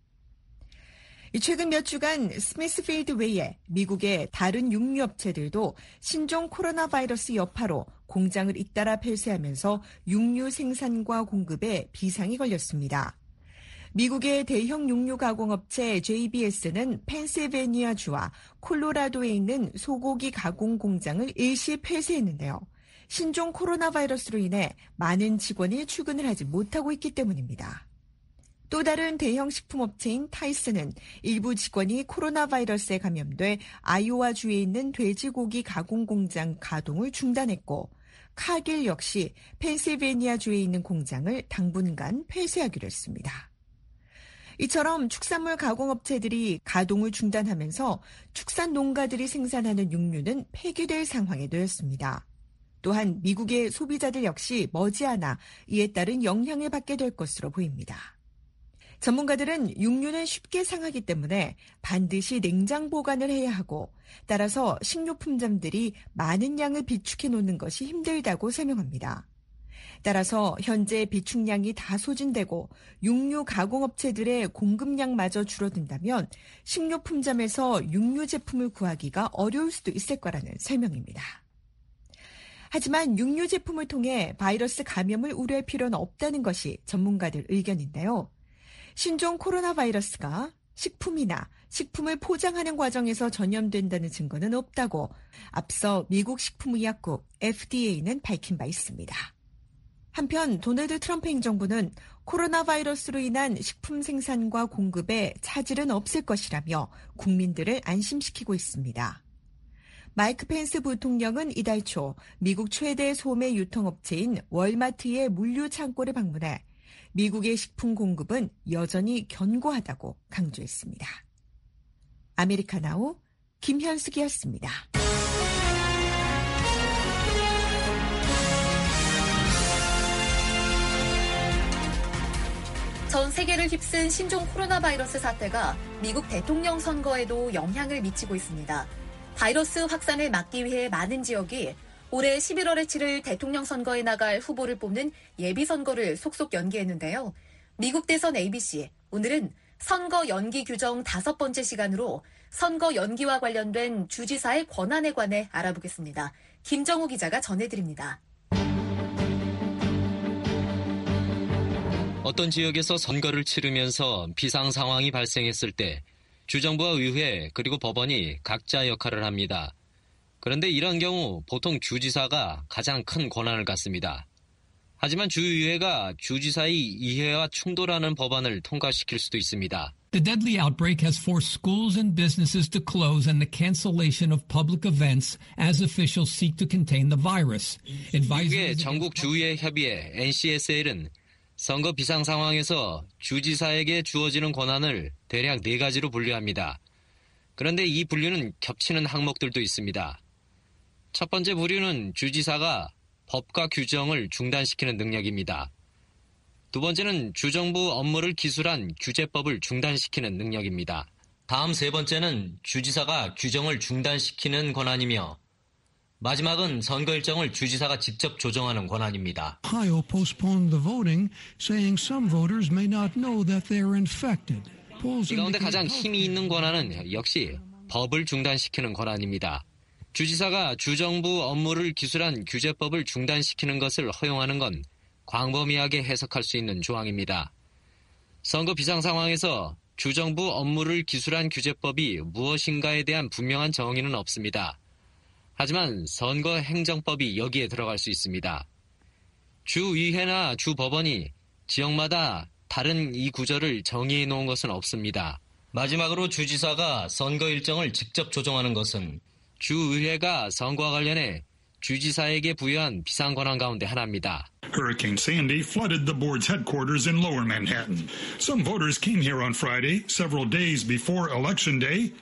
최근 몇 주간 스미스필드 외에 미국의 다른 육류업체들도 신종 코로나 바이러스 여파로 공장을 잇따라 폐쇄하면서 육류 생산과 공급에 비상이 걸렸습니다. 미국의 대형 육류 가공업체 제이비에스는 펜실베니아주와 콜로라도에 있는 소고기 가공 공장을 일시 폐쇄했는데요. 신종 코로나 바이러스로 인해 많은 직원이 출근을 하지 못하고 있기 때문입니다. 또 다른 대형 식품업체인 타이슨은 일부 직원이 코로나 바이러스에 감염돼 아이오와주에 있는 돼지고기 가공 공장 가동을 중단했고 카길 역시 펜실베니아주에 있는 공장을 당분간 폐쇄하기로 했습니다. 이처럼 축산물 가공업체들이 가동을 중단하면서 축산 농가들이 생산하는 육류는 폐기될 상황에 놓였습니다. 또한 미국의 소비자들 역시 머지않아 이에 따른 영향을 받게 될 것으로 보입니다. 전문가들은 육류는 쉽게 상하기 때문에 반드시 냉장 보관을 해야 하고 따라서 식료품점들이 많은 양을 비축해 놓는 것이 힘들다고 설명합니다. 따라서 현재 비축량이 다 소진되고 육류 가공업체들의 공급량마저 줄어든다면 식료품점에서 육류 제품을 구하기가 어려울 수도 있을 거라는 설명입니다. 하지만 육류 제품을 통해 바이러스 감염을 우려할 필요는 없다는 것이 전문가들 의견인데요. 신종 코로나 바이러스가 식품이나 식품을 포장하는 과정에서 전염된다는 증거는 없다고 앞서 미국 식품의약국 에프디에이는 밝힌 바 있습니다. 한편 도널드 트럼프 행정부는 코로나 바이러스로 인한 식품 생산과 공급에 차질은 없을 것이라며 국민들을 안심시키고 있습니다. 마이크 펜스 부통령은 이달 초 미국 최대 소매 유통업체인 월마트의 물류 창고를 방문해 미국의 식품 공급은 여전히 견고하다고 강조했습니다. 아메리카나우 김현숙이었습니다. 전 세계를 휩쓴 신종 코로나 바이러스 사태가 미국 대통령 선거에도 영향을 미치고 있습니다. 바이러스 확산을 막기 위해 많은 지역이 올해 십일월에 치를 대통령 선거에 나갈 후보를 뽑는 예비선거를 속속 연기했는데요. 미국 대선 에이비씨, 오늘은 선거 연기 규정 다섯 번째 시간으로 선거 연기와 관련된 주지사의 권한에 관해 알아보겠습니다. 김정우 기자가 전해드립니다. 어떤 지역에서 선거를 치르면서 비상 상황이 발생했을 때 주정부와 의회 그리고 법원이 각자 역할을 합니다. 그런데 이런 경우 보통 주지사가 가장 큰 권한을 갖습니다. 하지만 주의회가 주지사의 이해와 충돌하는 법안을 통과시킬 수도 있습니다. The deadly outbreak has forced schools and businesses to close and the cancellation of public events as officials seek to contain the virus. 미국의 전국 주의회 협의회 엔씨에스엘은 선거 비상 상황에서 주지사에게 주어지는 권한을 대략 네 가지로 분류합니다. 그런데 이 분류는 겹치는 항목들도 있습니다. 첫 번째 부류는 주지사가 법과 규정을 중단시키는 능력입니다. 두 번째는 주정부 업무를 기술한 규제법을 중단시키는 능력입니다. 다음 세 번째는 주지사가 규정을 중단시키는 권한이며 마지막은 선거 일정을 주지사가 직접 조정하는 권한입니다. Ohio postponed the voting, saying some voters may not know that they are infected. 이 가운데 가장 힘이 있는 권한은 역시 법을 중단시키는 권한입니다. 주지사가 주정부 업무를 기술한 규제법을 중단시키는 것을 허용하는 건 광범위하게 해석할 수 있는 조항입니다. 선거 비상 상황에서 주정부 업무를 기술한 규제법이 무엇인가에 대한 분명한 정의는 없습니다. 하지만 선거 행정법이 여기에 들어갈 수 있습니다. 주의회나 주법원이 지역마다 다른 이 구절을 정의해 놓은 것은 없습니다. 마지막으로 주지사가 선거 일정을 직접 조정하는 것은 주의회가 선거와 관련해 주지사에게 부여한 비상권한 가운데 하나입니다. Hurricane Sandy flooded the board's headquarters in Lower Manhattan. Some voters came here on Friday, several days before Election Day.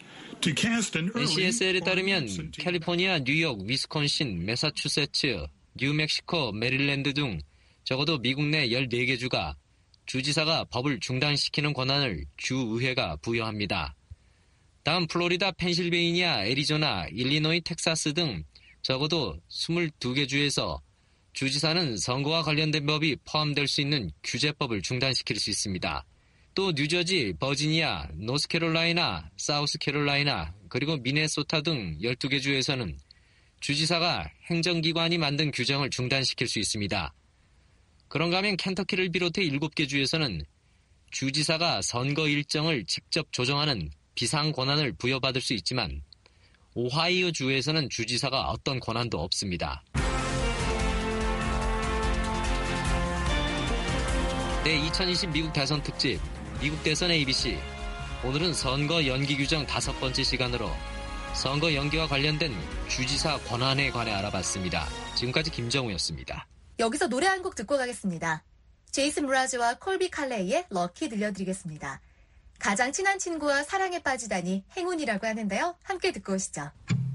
엔씨에스엘에 따르면 캘리포니아, 뉴욕, 위스콘신, 매사추세츠, 뉴멕시코, 메릴랜드 등 적어도 미국 내 열네 개 주가 주지사가 법을 중단시키는 권한을 주의회가 부여합니다. 다음 플로리다, 펜실베이니아, 애리조나, 일리노이, 텍사스 등 적어도 이십이 개 주에서 주지사는 선거와 관련된 법이 포함될 수 있는 규제법을 중단시킬 수 있습니다. 또 뉴저지, 버지니아, 노스캐롤라이나, 사우스캐롤라이나, 그리고 미네소타 등 열두 개 주에서는 주지사가 행정기관이 만든 규정을 중단시킬 수 있습니다. 그런가 하면 켄터키를 비롯해 일곱 개 주에서는 주지사가 선거 일정을 직접 조정하는 비상 권한을 부여받을 수 있지만 오하이오 주에서는 주지사가 어떤 권한도 없습니다. 네, 이천이십 미국 대선 특집 미국 대선 에이비씨. 오늘은 선거 연기 규정 다섯 번째 시간으로 선거 연기와 관련된 주지사 권한에 관해 알아봤습니다. 지금까지 김정우였습니다. 여기서 노래 한 곡 듣고 가겠습니다. 제이슨 브라즈와 콜비 칼레이의 럭키 들려드리겠습니다. 가장 친한 친구와 사랑에 빠지다니 행운이라고 하는데요. 함께 듣고 오시죠.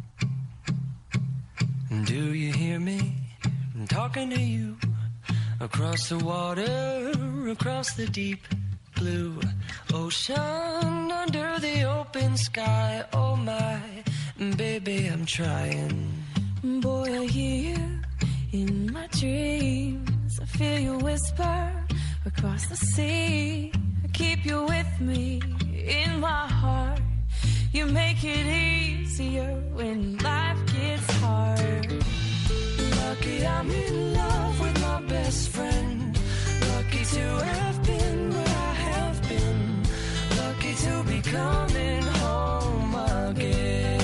Do you hear me? I'm talking to you. Across the water, across the deep blue ocean, under the open sky. Oh my, baby, I'm trying. Boy, I hear you in my dreams. I feel you whisper across the sea. I keep you with me in my heart. You make it easier when life gets hard. Lucky I'm in love with my best friend. Lucky to have been where I have been. Lucky to be coming home again.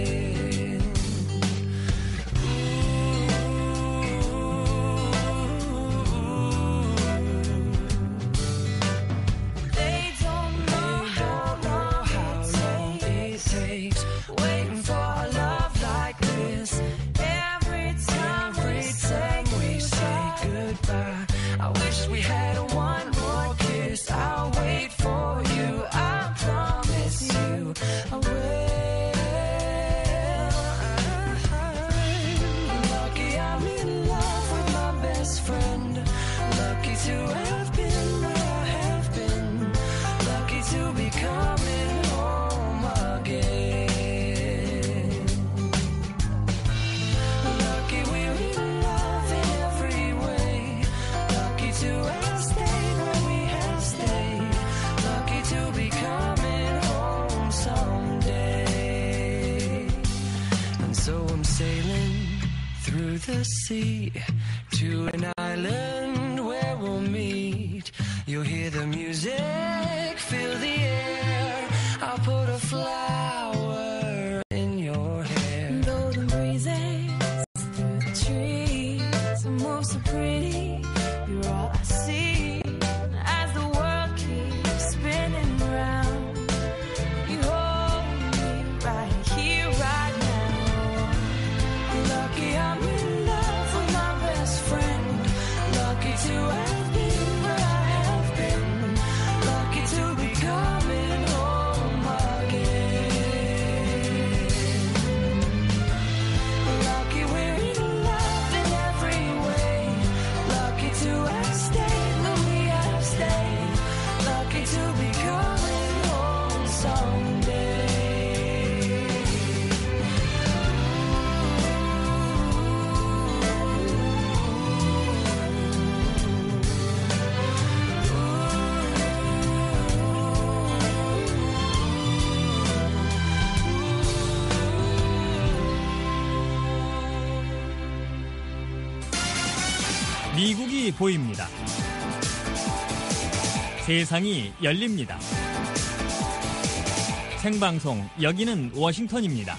The sea to an island where we'll meet. You'll hear the music, feel the air. I'll put a flower in your hair. Though the breezes through the trees move so pretty, you're all I see as the world keeps spinning round. You hold me right here, right now. Lucky I'm in to have been where I have been, lucky to be coming home again. Lucky we're in love in every way, lucky to have stayed when we have stayed, lucky to be coming home someday. 미국이 보입니다. 세상이 열립니다. 생방송 여기는 워싱턴입니다.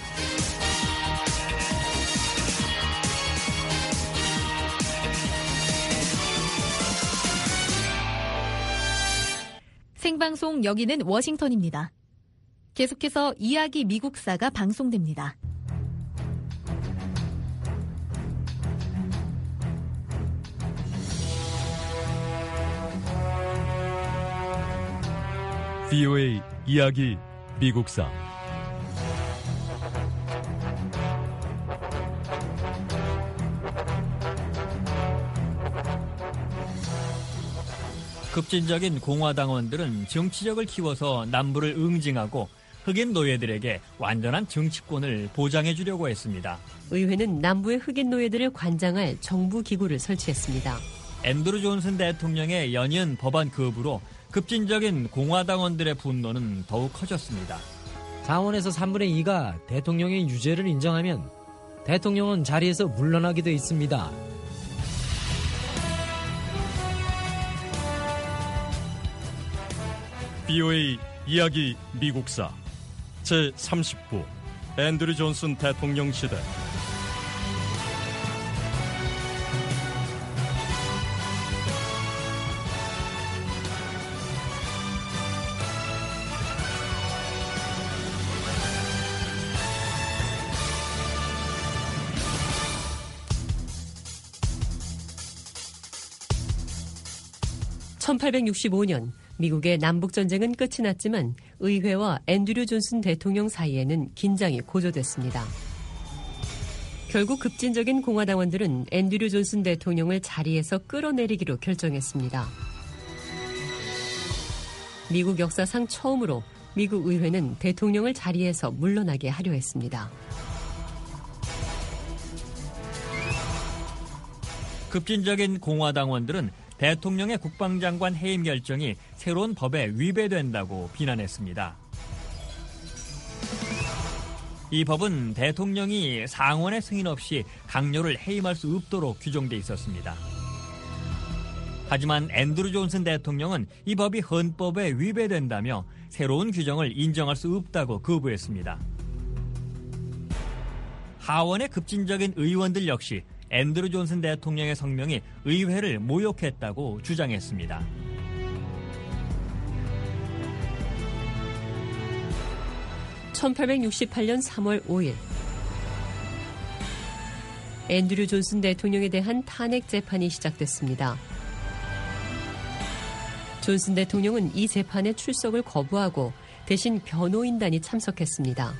생방송 여기는 워싱턴입니다. 계속해서 이야기 미국사가 방송됩니다. 브이오에이 이야기 미국사 급진적인 공화당원들은 정치력을 키워서 남부를 응징하고 흑인 노예들에게 완전한 정치권을 보장해 주려고 했습니다. 의회는 남부의 흑인 노예들을 관장할 정부 기구를 설치했습니다. 앤드루 존슨 대통령의 연이은 법안 거부로 급진적인 공화당원들의 분노는 더욱 커졌습니다. 상원에서 삼분의 이가 대통령의 유죄를 인정하면 대통령은 자리에서 물러나게 돼 있습니다. 브이오에이 이야기 미국사 제삼십 부 앤드류 존슨 대통령 시대. 천팔백육십오 년 미국의 남북전쟁은 끝이 났지만 의회와 앤드류 존슨 대통령 사이에는 긴장이 고조됐습니다. 결국 급진적인 공화당원들은 앤드류 존슨 대통령을 자리에서 끌어내리기로 결정했습니다. 미국 역사상 처음으로 미국 의회는 대통령을 자리에서 물러나게 하려 했습니다. 급진적인 공화당원들은 대통령의 국방장관 해임 결정이 새로운 법에 위배된다고 비난했습니다. 이 법은 대통령이 상원의 승인 없이 강요를 해임할 수 없도록 규정돼 있었습니다. 하지만 앤드루 존슨 대통령은 이 법이 헌법에 위배된다며 새로운 규정을 인정할 수 없다고 거부했습니다. 하원의 급진적인 의원들 역시 앤드루 존슨 대통령의 성명이 의회를 모욕했다고 주장했습니다. 천팔백육십팔년 삼월 오일 앤드류 존슨 대통령에 대한 탄핵 재판이 시작됐습니다. 존슨 대통령은 이 재판에 출석을 거부하고 대신 변호인단이 참석했습니다.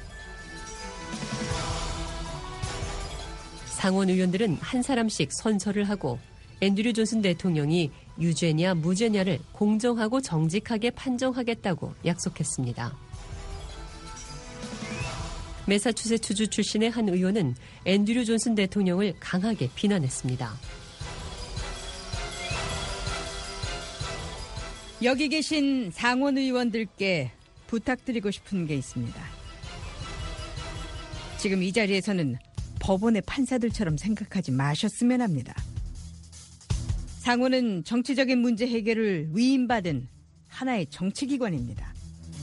상원 의원들은 한 사람씩 선서를 하고 앤드류 존슨 대통령이 유죄냐 무죄냐를 공정하고 정직하게 판정하겠다고 약속했습니다. 매사추세츠주 출신의 한 의원은 앤드류 존슨 대통령을 강하게 비난했습니다. 여기 계신 상원 의원들께 부탁드리고 싶은 게 있습니다. 지금 이 자리에서는 법원의 판사들처럼 생각하지 마셨으면 합니다. 상원은 정치적인 문제 해결을 위임받은 하나의 정치기관입니다.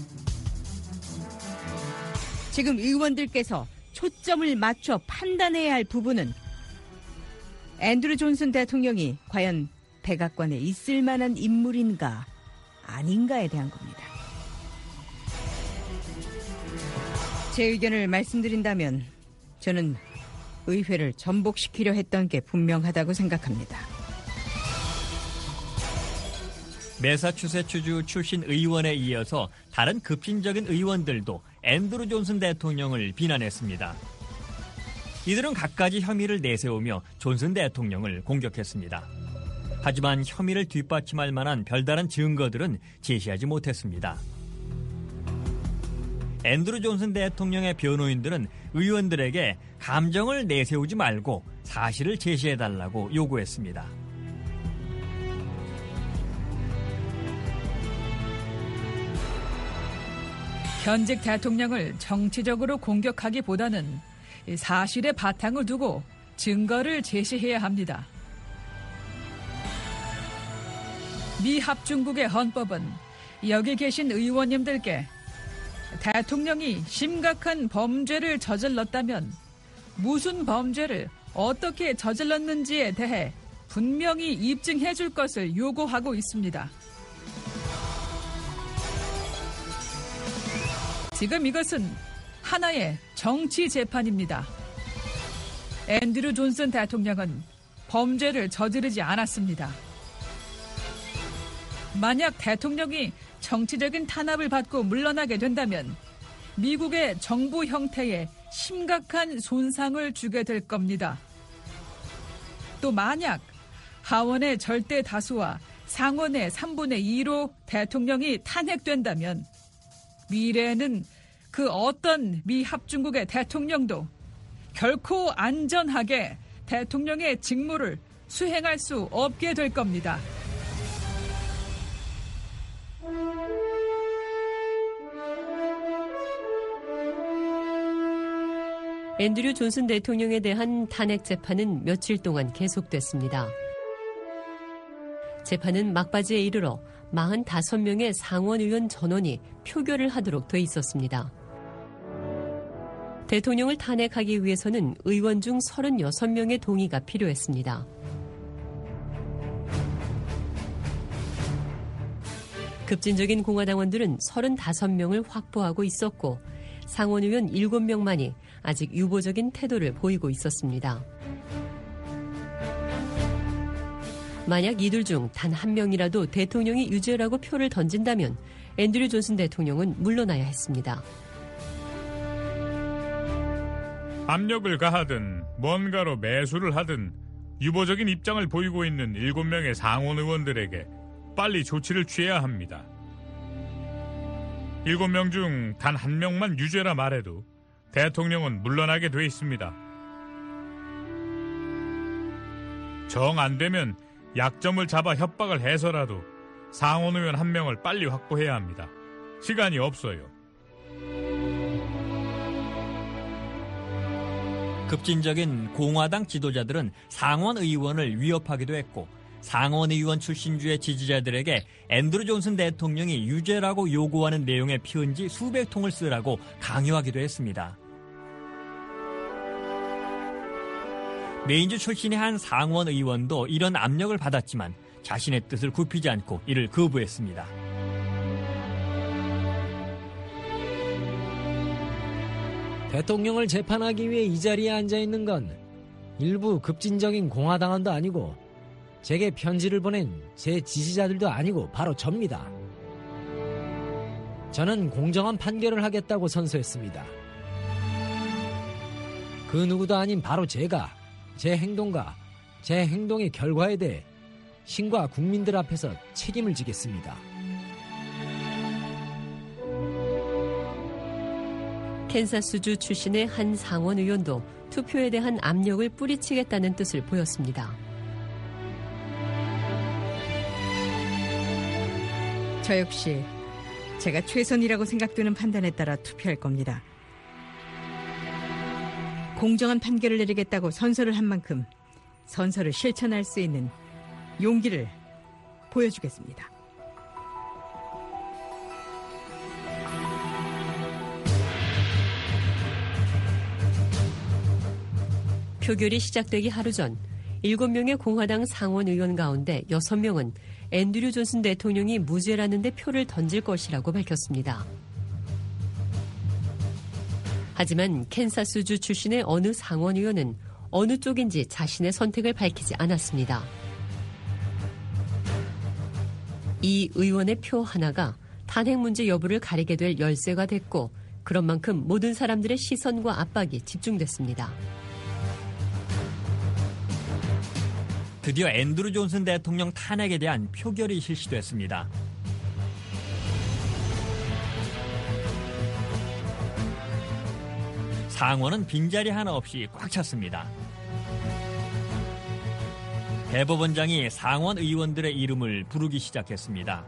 지금 의원들께서 초점을 맞춰 판단해야 할 부분은 앤드루 존슨 대통령이 과연 백악관에 있을 만한 인물인가 아닌가에 대한 겁니다. 제 의견을 말씀드린다면 저는 의회를 전복시키려 했던 게 분명하다고 생각합니다. 매사추세츠주 출신 의원에 이어서 다른 급진적인 의원들도 앤드루 존슨 대통령을 비난했습니다. 이들은 갖가지 혐의를 내세우며 존슨 대통령을 공격했습니다. 하지만 혐의를 뒷받침할 만한 별다른 증거들은 제시하지 못했습니다. 앤드루 존슨 대통령의 변호인들은 의원들에게 감정을 내세우지 말고 사실을 제시해달라고 요구했습니다. 현직 대통령을 정치적으로 공격하기보다는 사실의 바탕을 두고 증거를 제시해야 합니다. 미 합중국의 헌법은 여기 계신 의원님들께 대통령이 심각한 범죄를 저질렀다면 무슨 범죄를 어떻게 저질렀는지에 대해 분명히 입증해 줄 것을 요구하고 있습니다. 지금 이것은 하나의 정치 재판입니다. 앤드루 존슨 대통령은 범죄를 저지르지 않았습니다. 만약 대통령이 정치적인 탄압을 받고 물러나게 된다면 미국의 정부 형태에 심각한 손상을 주게 될 겁니다. 또 만약 하원의 절대 다수와 상원의 삼분의 이로 대통령이 탄핵된다면 미래에는 그 어떤 미 합중국의 대통령도 결코 안전하게 대통령의 직무를 수행할 수 없게 될 겁니다. 앤드류 존슨 대통령에 대한 탄핵 재판은 며칠 동안 계속됐습니다. 재판은 막바지에 이르러 사십오 명의 상원 의원 전원이 표결을 하도록 돼 있었습니다. 대통령을 탄핵하기 위해서는 의원 중 서른여섯 명의 동의가 필요했습니다. 급진적인 공화당원들은 서른다섯 명을 확보하고 있었고 상원 의원 일곱 명만이 아직 유보적인 태도를 보이고 있었습니다. 만약 이들 중 단 한 명이라도 대통령이 유죄라고 표를 던진다면 앤드류 존슨 대통령은 물러나야 했습니다. 압력을 가하든 뭔가로 매수를 하든 유보적인 입장을 보이고 있는 일곱 명의 상원 의원들에게 빨리 조치를 취해야 합니다. 일곱 명 중 단 한 명만 유죄라 말해도 대통령은 물러나게 돼 있습니다. 정 안 되면 약점을 잡아 협박을 해서라도 상원 의원 한 명을 빨리 확보해야 합니다. 시간이 없어요. 급진적인 공화당 지도자들은 상원 의원을 위협하기도 했고 상원 의원 출신주의 지지자들에게 앤드루 존슨 대통령이 유죄라고 요구하는 내용의 편지 수백 통을 쓰라고 강요하기도 했습니다. 메인주 출신의 한 상원 의원도 이런 압력을 받았지만 자신의 뜻을 굽히지 않고 이를 거부했습니다. 대통령을 재판하기 위해 이 자리에 앉아있는 건 일부 급진적인 공화당원도 아니고 제게 편지를 보낸 제 지지자들도 아니고 바로 접니다. 저는 공정한 판결을 하겠다고 선서했습니다. 그 누구도 아닌 바로 제가 제 행동과 제 행동의 결과에 대해 신과 국민들 앞에서 책임을 지겠습니다. 캔사스주 출신의 한 상원 의원도 투표에 대한 압력을 뿌리치겠다는 뜻을 보였습니다. 저 역시 제가 최선이라고 생각되는 판단에 따라 투표할 겁니다. 공정한 판결을 내리겠다고 선서를 한 만큼 선서를 실천할 수 있는 용기를 보여주겠습니다. 표결이 시작되기 하루 전 일곱 명의 공화당 상원 의원 가운데 여섯 명은 앤드류 존슨 대통령이 무죄라는 데 표를 던질 것이라고 밝혔습니다. 하지만 캔사스주 출신의 어느 상원 의원은 어느 쪽인지 자신의 선택을 밝히지 않았습니다. 이 의원의 표 하나가 탄핵 문제 여부를 가리게 될 열쇠가 됐고 그런 만큼 모든 사람들의 시선과 압박이 집중됐습니다. 드디어 앤드루 존슨 대통령 탄핵에 대한 표결이 실시됐습니다. 상원은 빈자리 하나 없이 꽉 찼습니다. 대법원장이 상원 의원들의 이름을 부르기 시작했습니다.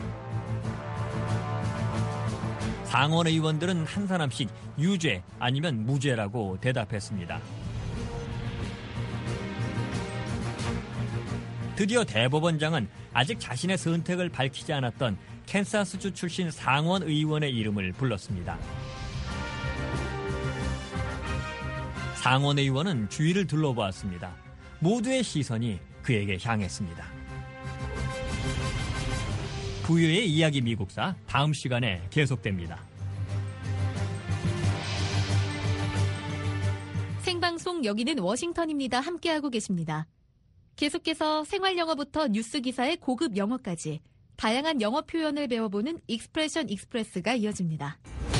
상원 의원들은 한 사람씩 유죄 아니면 무죄라고 대답했습니다. 드디어 대법원장은 아직 자신의 선택을 밝히지 않았던 캔사스주 출신 상원 의원의 이름을 불렀습니다. 상원 의원은 주위를 둘러보았습니다. 모두의 시선이 그에게 향했습니다. 부유의 이야기 미국사 다음 시간에 계속됩니다. 생방송 여기는 워싱턴입니다. 함께하고 계십니다. 계속해서 생활영어부터 뉴스 기사의 고급 영어까지 다양한 영어 표현을 배워보는 익스프레션 익스프레스가 이어집니다.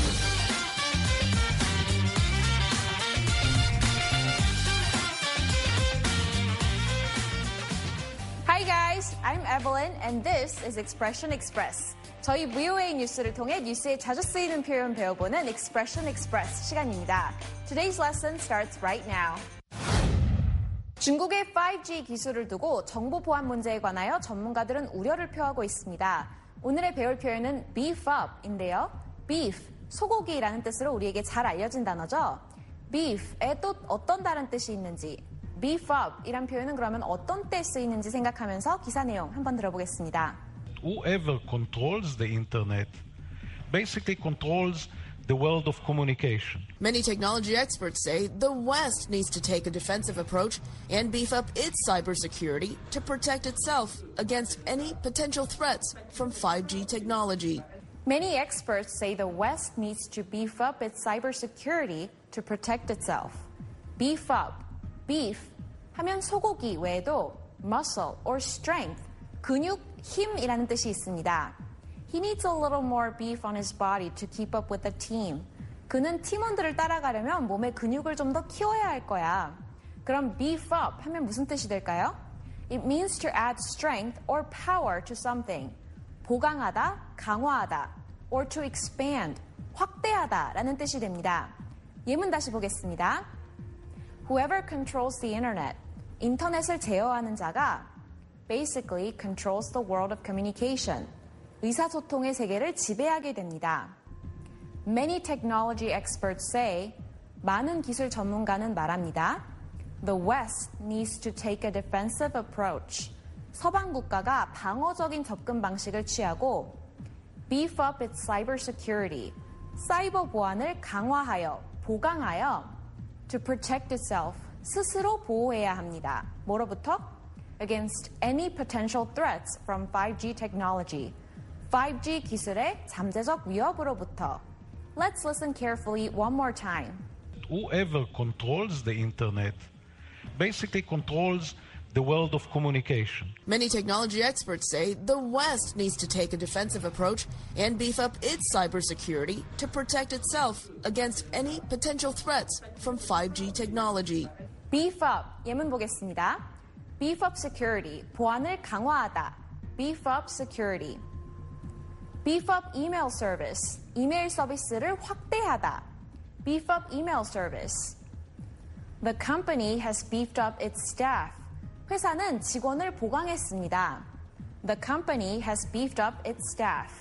Hi guys, I'm Evelyn and this is Expression Express. 저희 브이오에이 뉴스를 통해 뉴스에 자주 쓰이는 표현 배워보는 Expression Express 시간입니다. Today's lesson starts right now. 중국의 파이브지 기술을 두고 정보 보안 문제에 관하여 전문가들은 우려를 표하고 있습니다. 오늘의 배울 표현은 beef up인데요. beef, 소고기라는 뜻으로 우리에게 잘 알려진 단어죠. beef에 또 어떤 다른 뜻이 있는지, beef up이란 표현은 그러면 어떤 때 쓰이는지 생각하면서 기사 내용 한번 들어보겠습니다. Whoever controls the internet basically controls the world of communication. Many technology experts say the West needs to take a defensive approach and beef up its cybersecurity to protect itself against any potential threats from five G technology. Many experts say the West needs to beef up its cybersecurity to protect itself. Beef up, beef 하면 소고기 외에도 muscle or strength, 근육, 힘이라는 뜻이 있습니다. He needs a little more beef on his body to keep up with the team. 그는 팀원들을 따라가려면 몸의 근육을 좀 더 키워야 할 거야. 그럼 beef up 하면 무슨 뜻이 될까요? It means to add strength or power to something. 보강하다, 강화하다. Or to expand, 확대하다 라는 뜻이 됩니다. 예문 다시 보겠습니다. Whoever controls the internet 인터넷을 제어하는 자가 basically controls the world of communication. 의사소통의 세계를 지배하게 됩니다. Many technology experts say, 많은 기술 전문가는 말합니다. The West needs to take a defensive approach. 서방 국가가 방어적인 접근 방식을 취하고 beef up its cyber security. 사이버 보안을 강화하여, 보강하여 to protect itself. 스스로 보호해야 합니다. 뭐로부터? Against any potential threats from five G technology. five G 기술의 잠재적 위협으로부터. Let's listen carefully one more time. Whoever controls the internet basically controls the world of communication. Many technology experts say the West needs to take a defensive approach and beef up its cybersecurity to protect itself against any potential threats from five G technology. Beef up, 예문 보겠습니다. Beef up security, 보안을 강화하다. Beef up security. Beef up email service, 이메일 서비스를 확대하다. Beef up email service. The company has beefed up its staff. 회사는 직원을 보강했습니다. The company has beefed up its staff.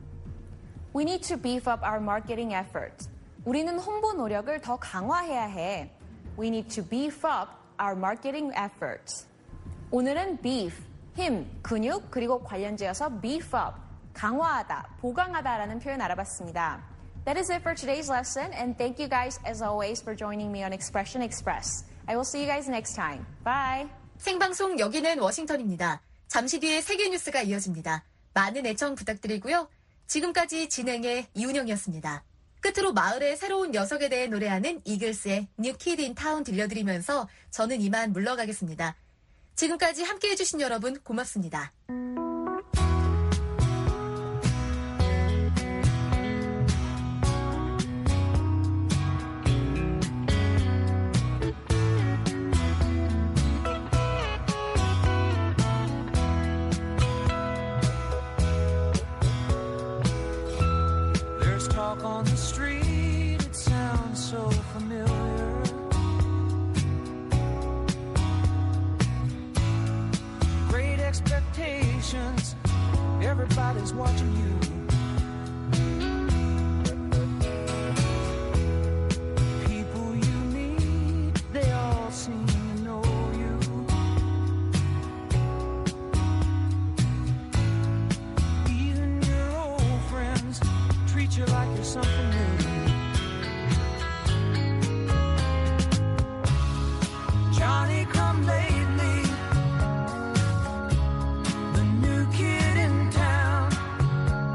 We need to beef up our marketing effort. 우리는 홍보 노력을 더 강화해야 해. We need to beef up our marketing effort. 오늘은 beef, 힘, 근육, 그리고 관련지어서 beef up, 강화하다, 보강하다라는 표현 알아봤습니다. That is it for today's lesson, and thank you guys as always for joining me on Expression Express. I will see you guys next time. Bye! 생방송 여기는 워싱턴입니다. 잠시 뒤에 세계 뉴스가 이어집니다. 많은 애청 부탁드리고요. 지금까지 진행의 이운영이었습니다. 끝으로 마을의 새로운 녀석에 대해 노래하는 이글스의 New Kid in Town 들려드리면서 저는 이만 물러가겠습니다. 지금까지 함께해 주신 여러분 고맙습니다. On the street, it sounds so familiar. Great expectations, everybody's watching you. People you meet, they all seem to know you. Even your old friends treat you like you're something new. Johnny come lately, the new kid in town.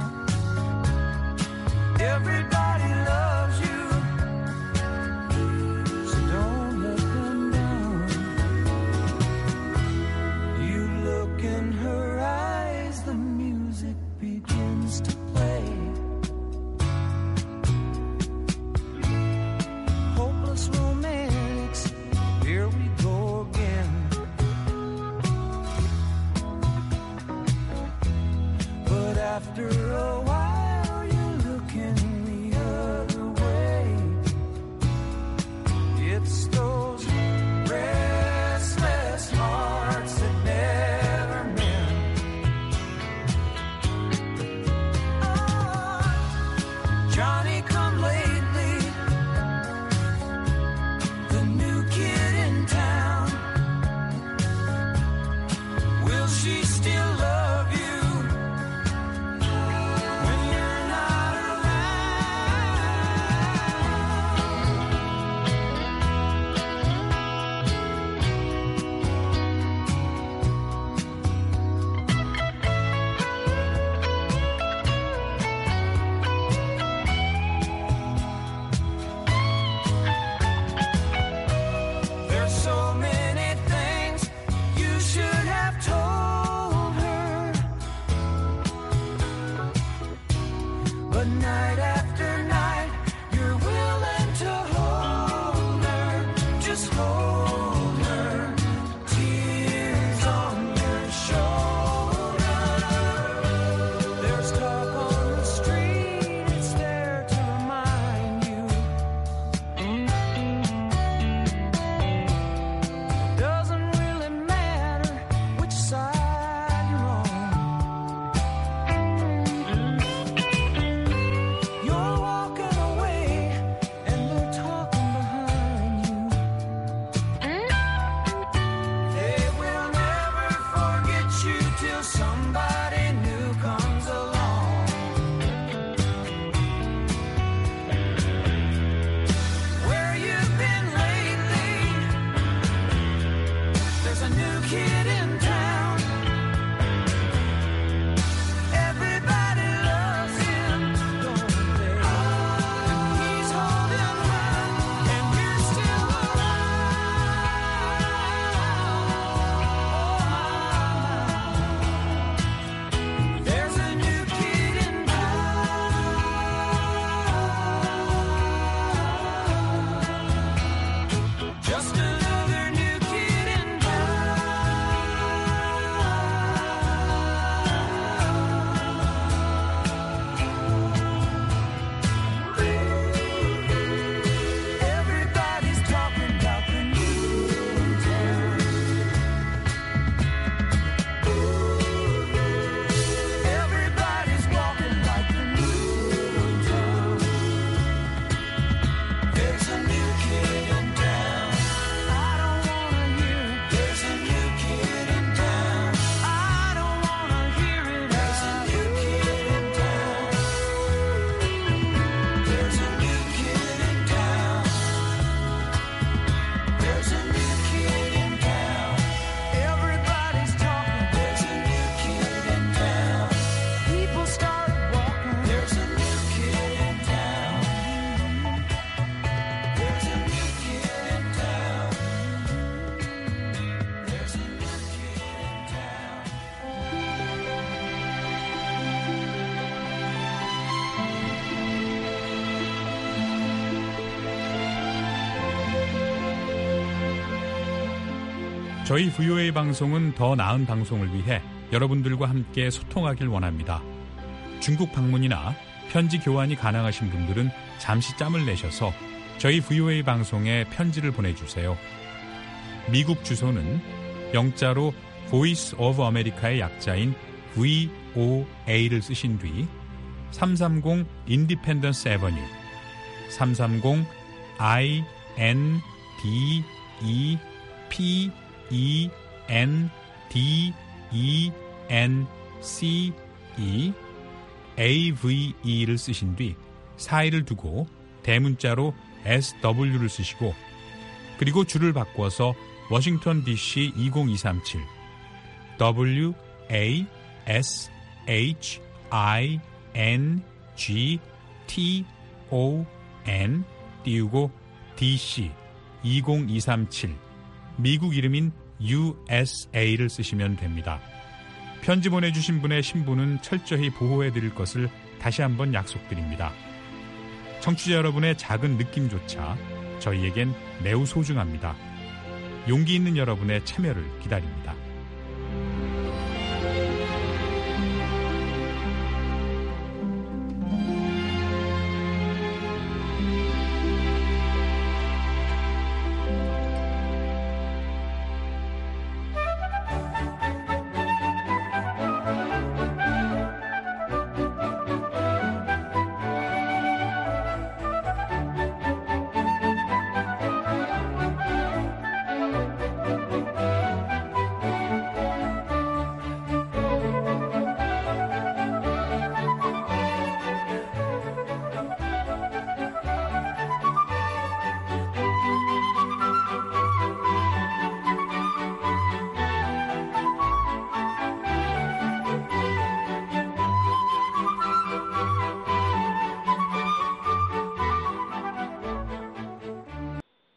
저희 브이오에이 방송은 더 나은 방송을 위해 여러분들과 함께 소통하길 원합니다. 중국 방문이나 편지 교환이 가능하신 분들은 잠시 짬을 내셔서 저희 브이오에이 방송에 편지를 보내주세요. 미국 주소는 영자로 Voice of America의 약자인 브이오에이를 쓰신 뒤 삼삼공 Independence Avenue, 삼삼공 I N D E P E N D E N C E 에이브이이를 쓰신 뒤 사일을 두고 대문자로 에스더블유를 쓰시고 그리고 줄을 바꿔서 워싱턴 디씨 이공이삼칠 W A S H I N G T O N 띄우고 디씨 이공이삼칠 미국 이름인 유에스에이를 쓰시면 됩니다. 편지 보내주신 분의 신분은 철저히 보호해드릴 것을 다시 한번 약속드립니다. 청취자 여러분의 작은 느낌조차 저희에겐 매우 소중합니다. 용기 있는 여러분의 참여를 기다립니다.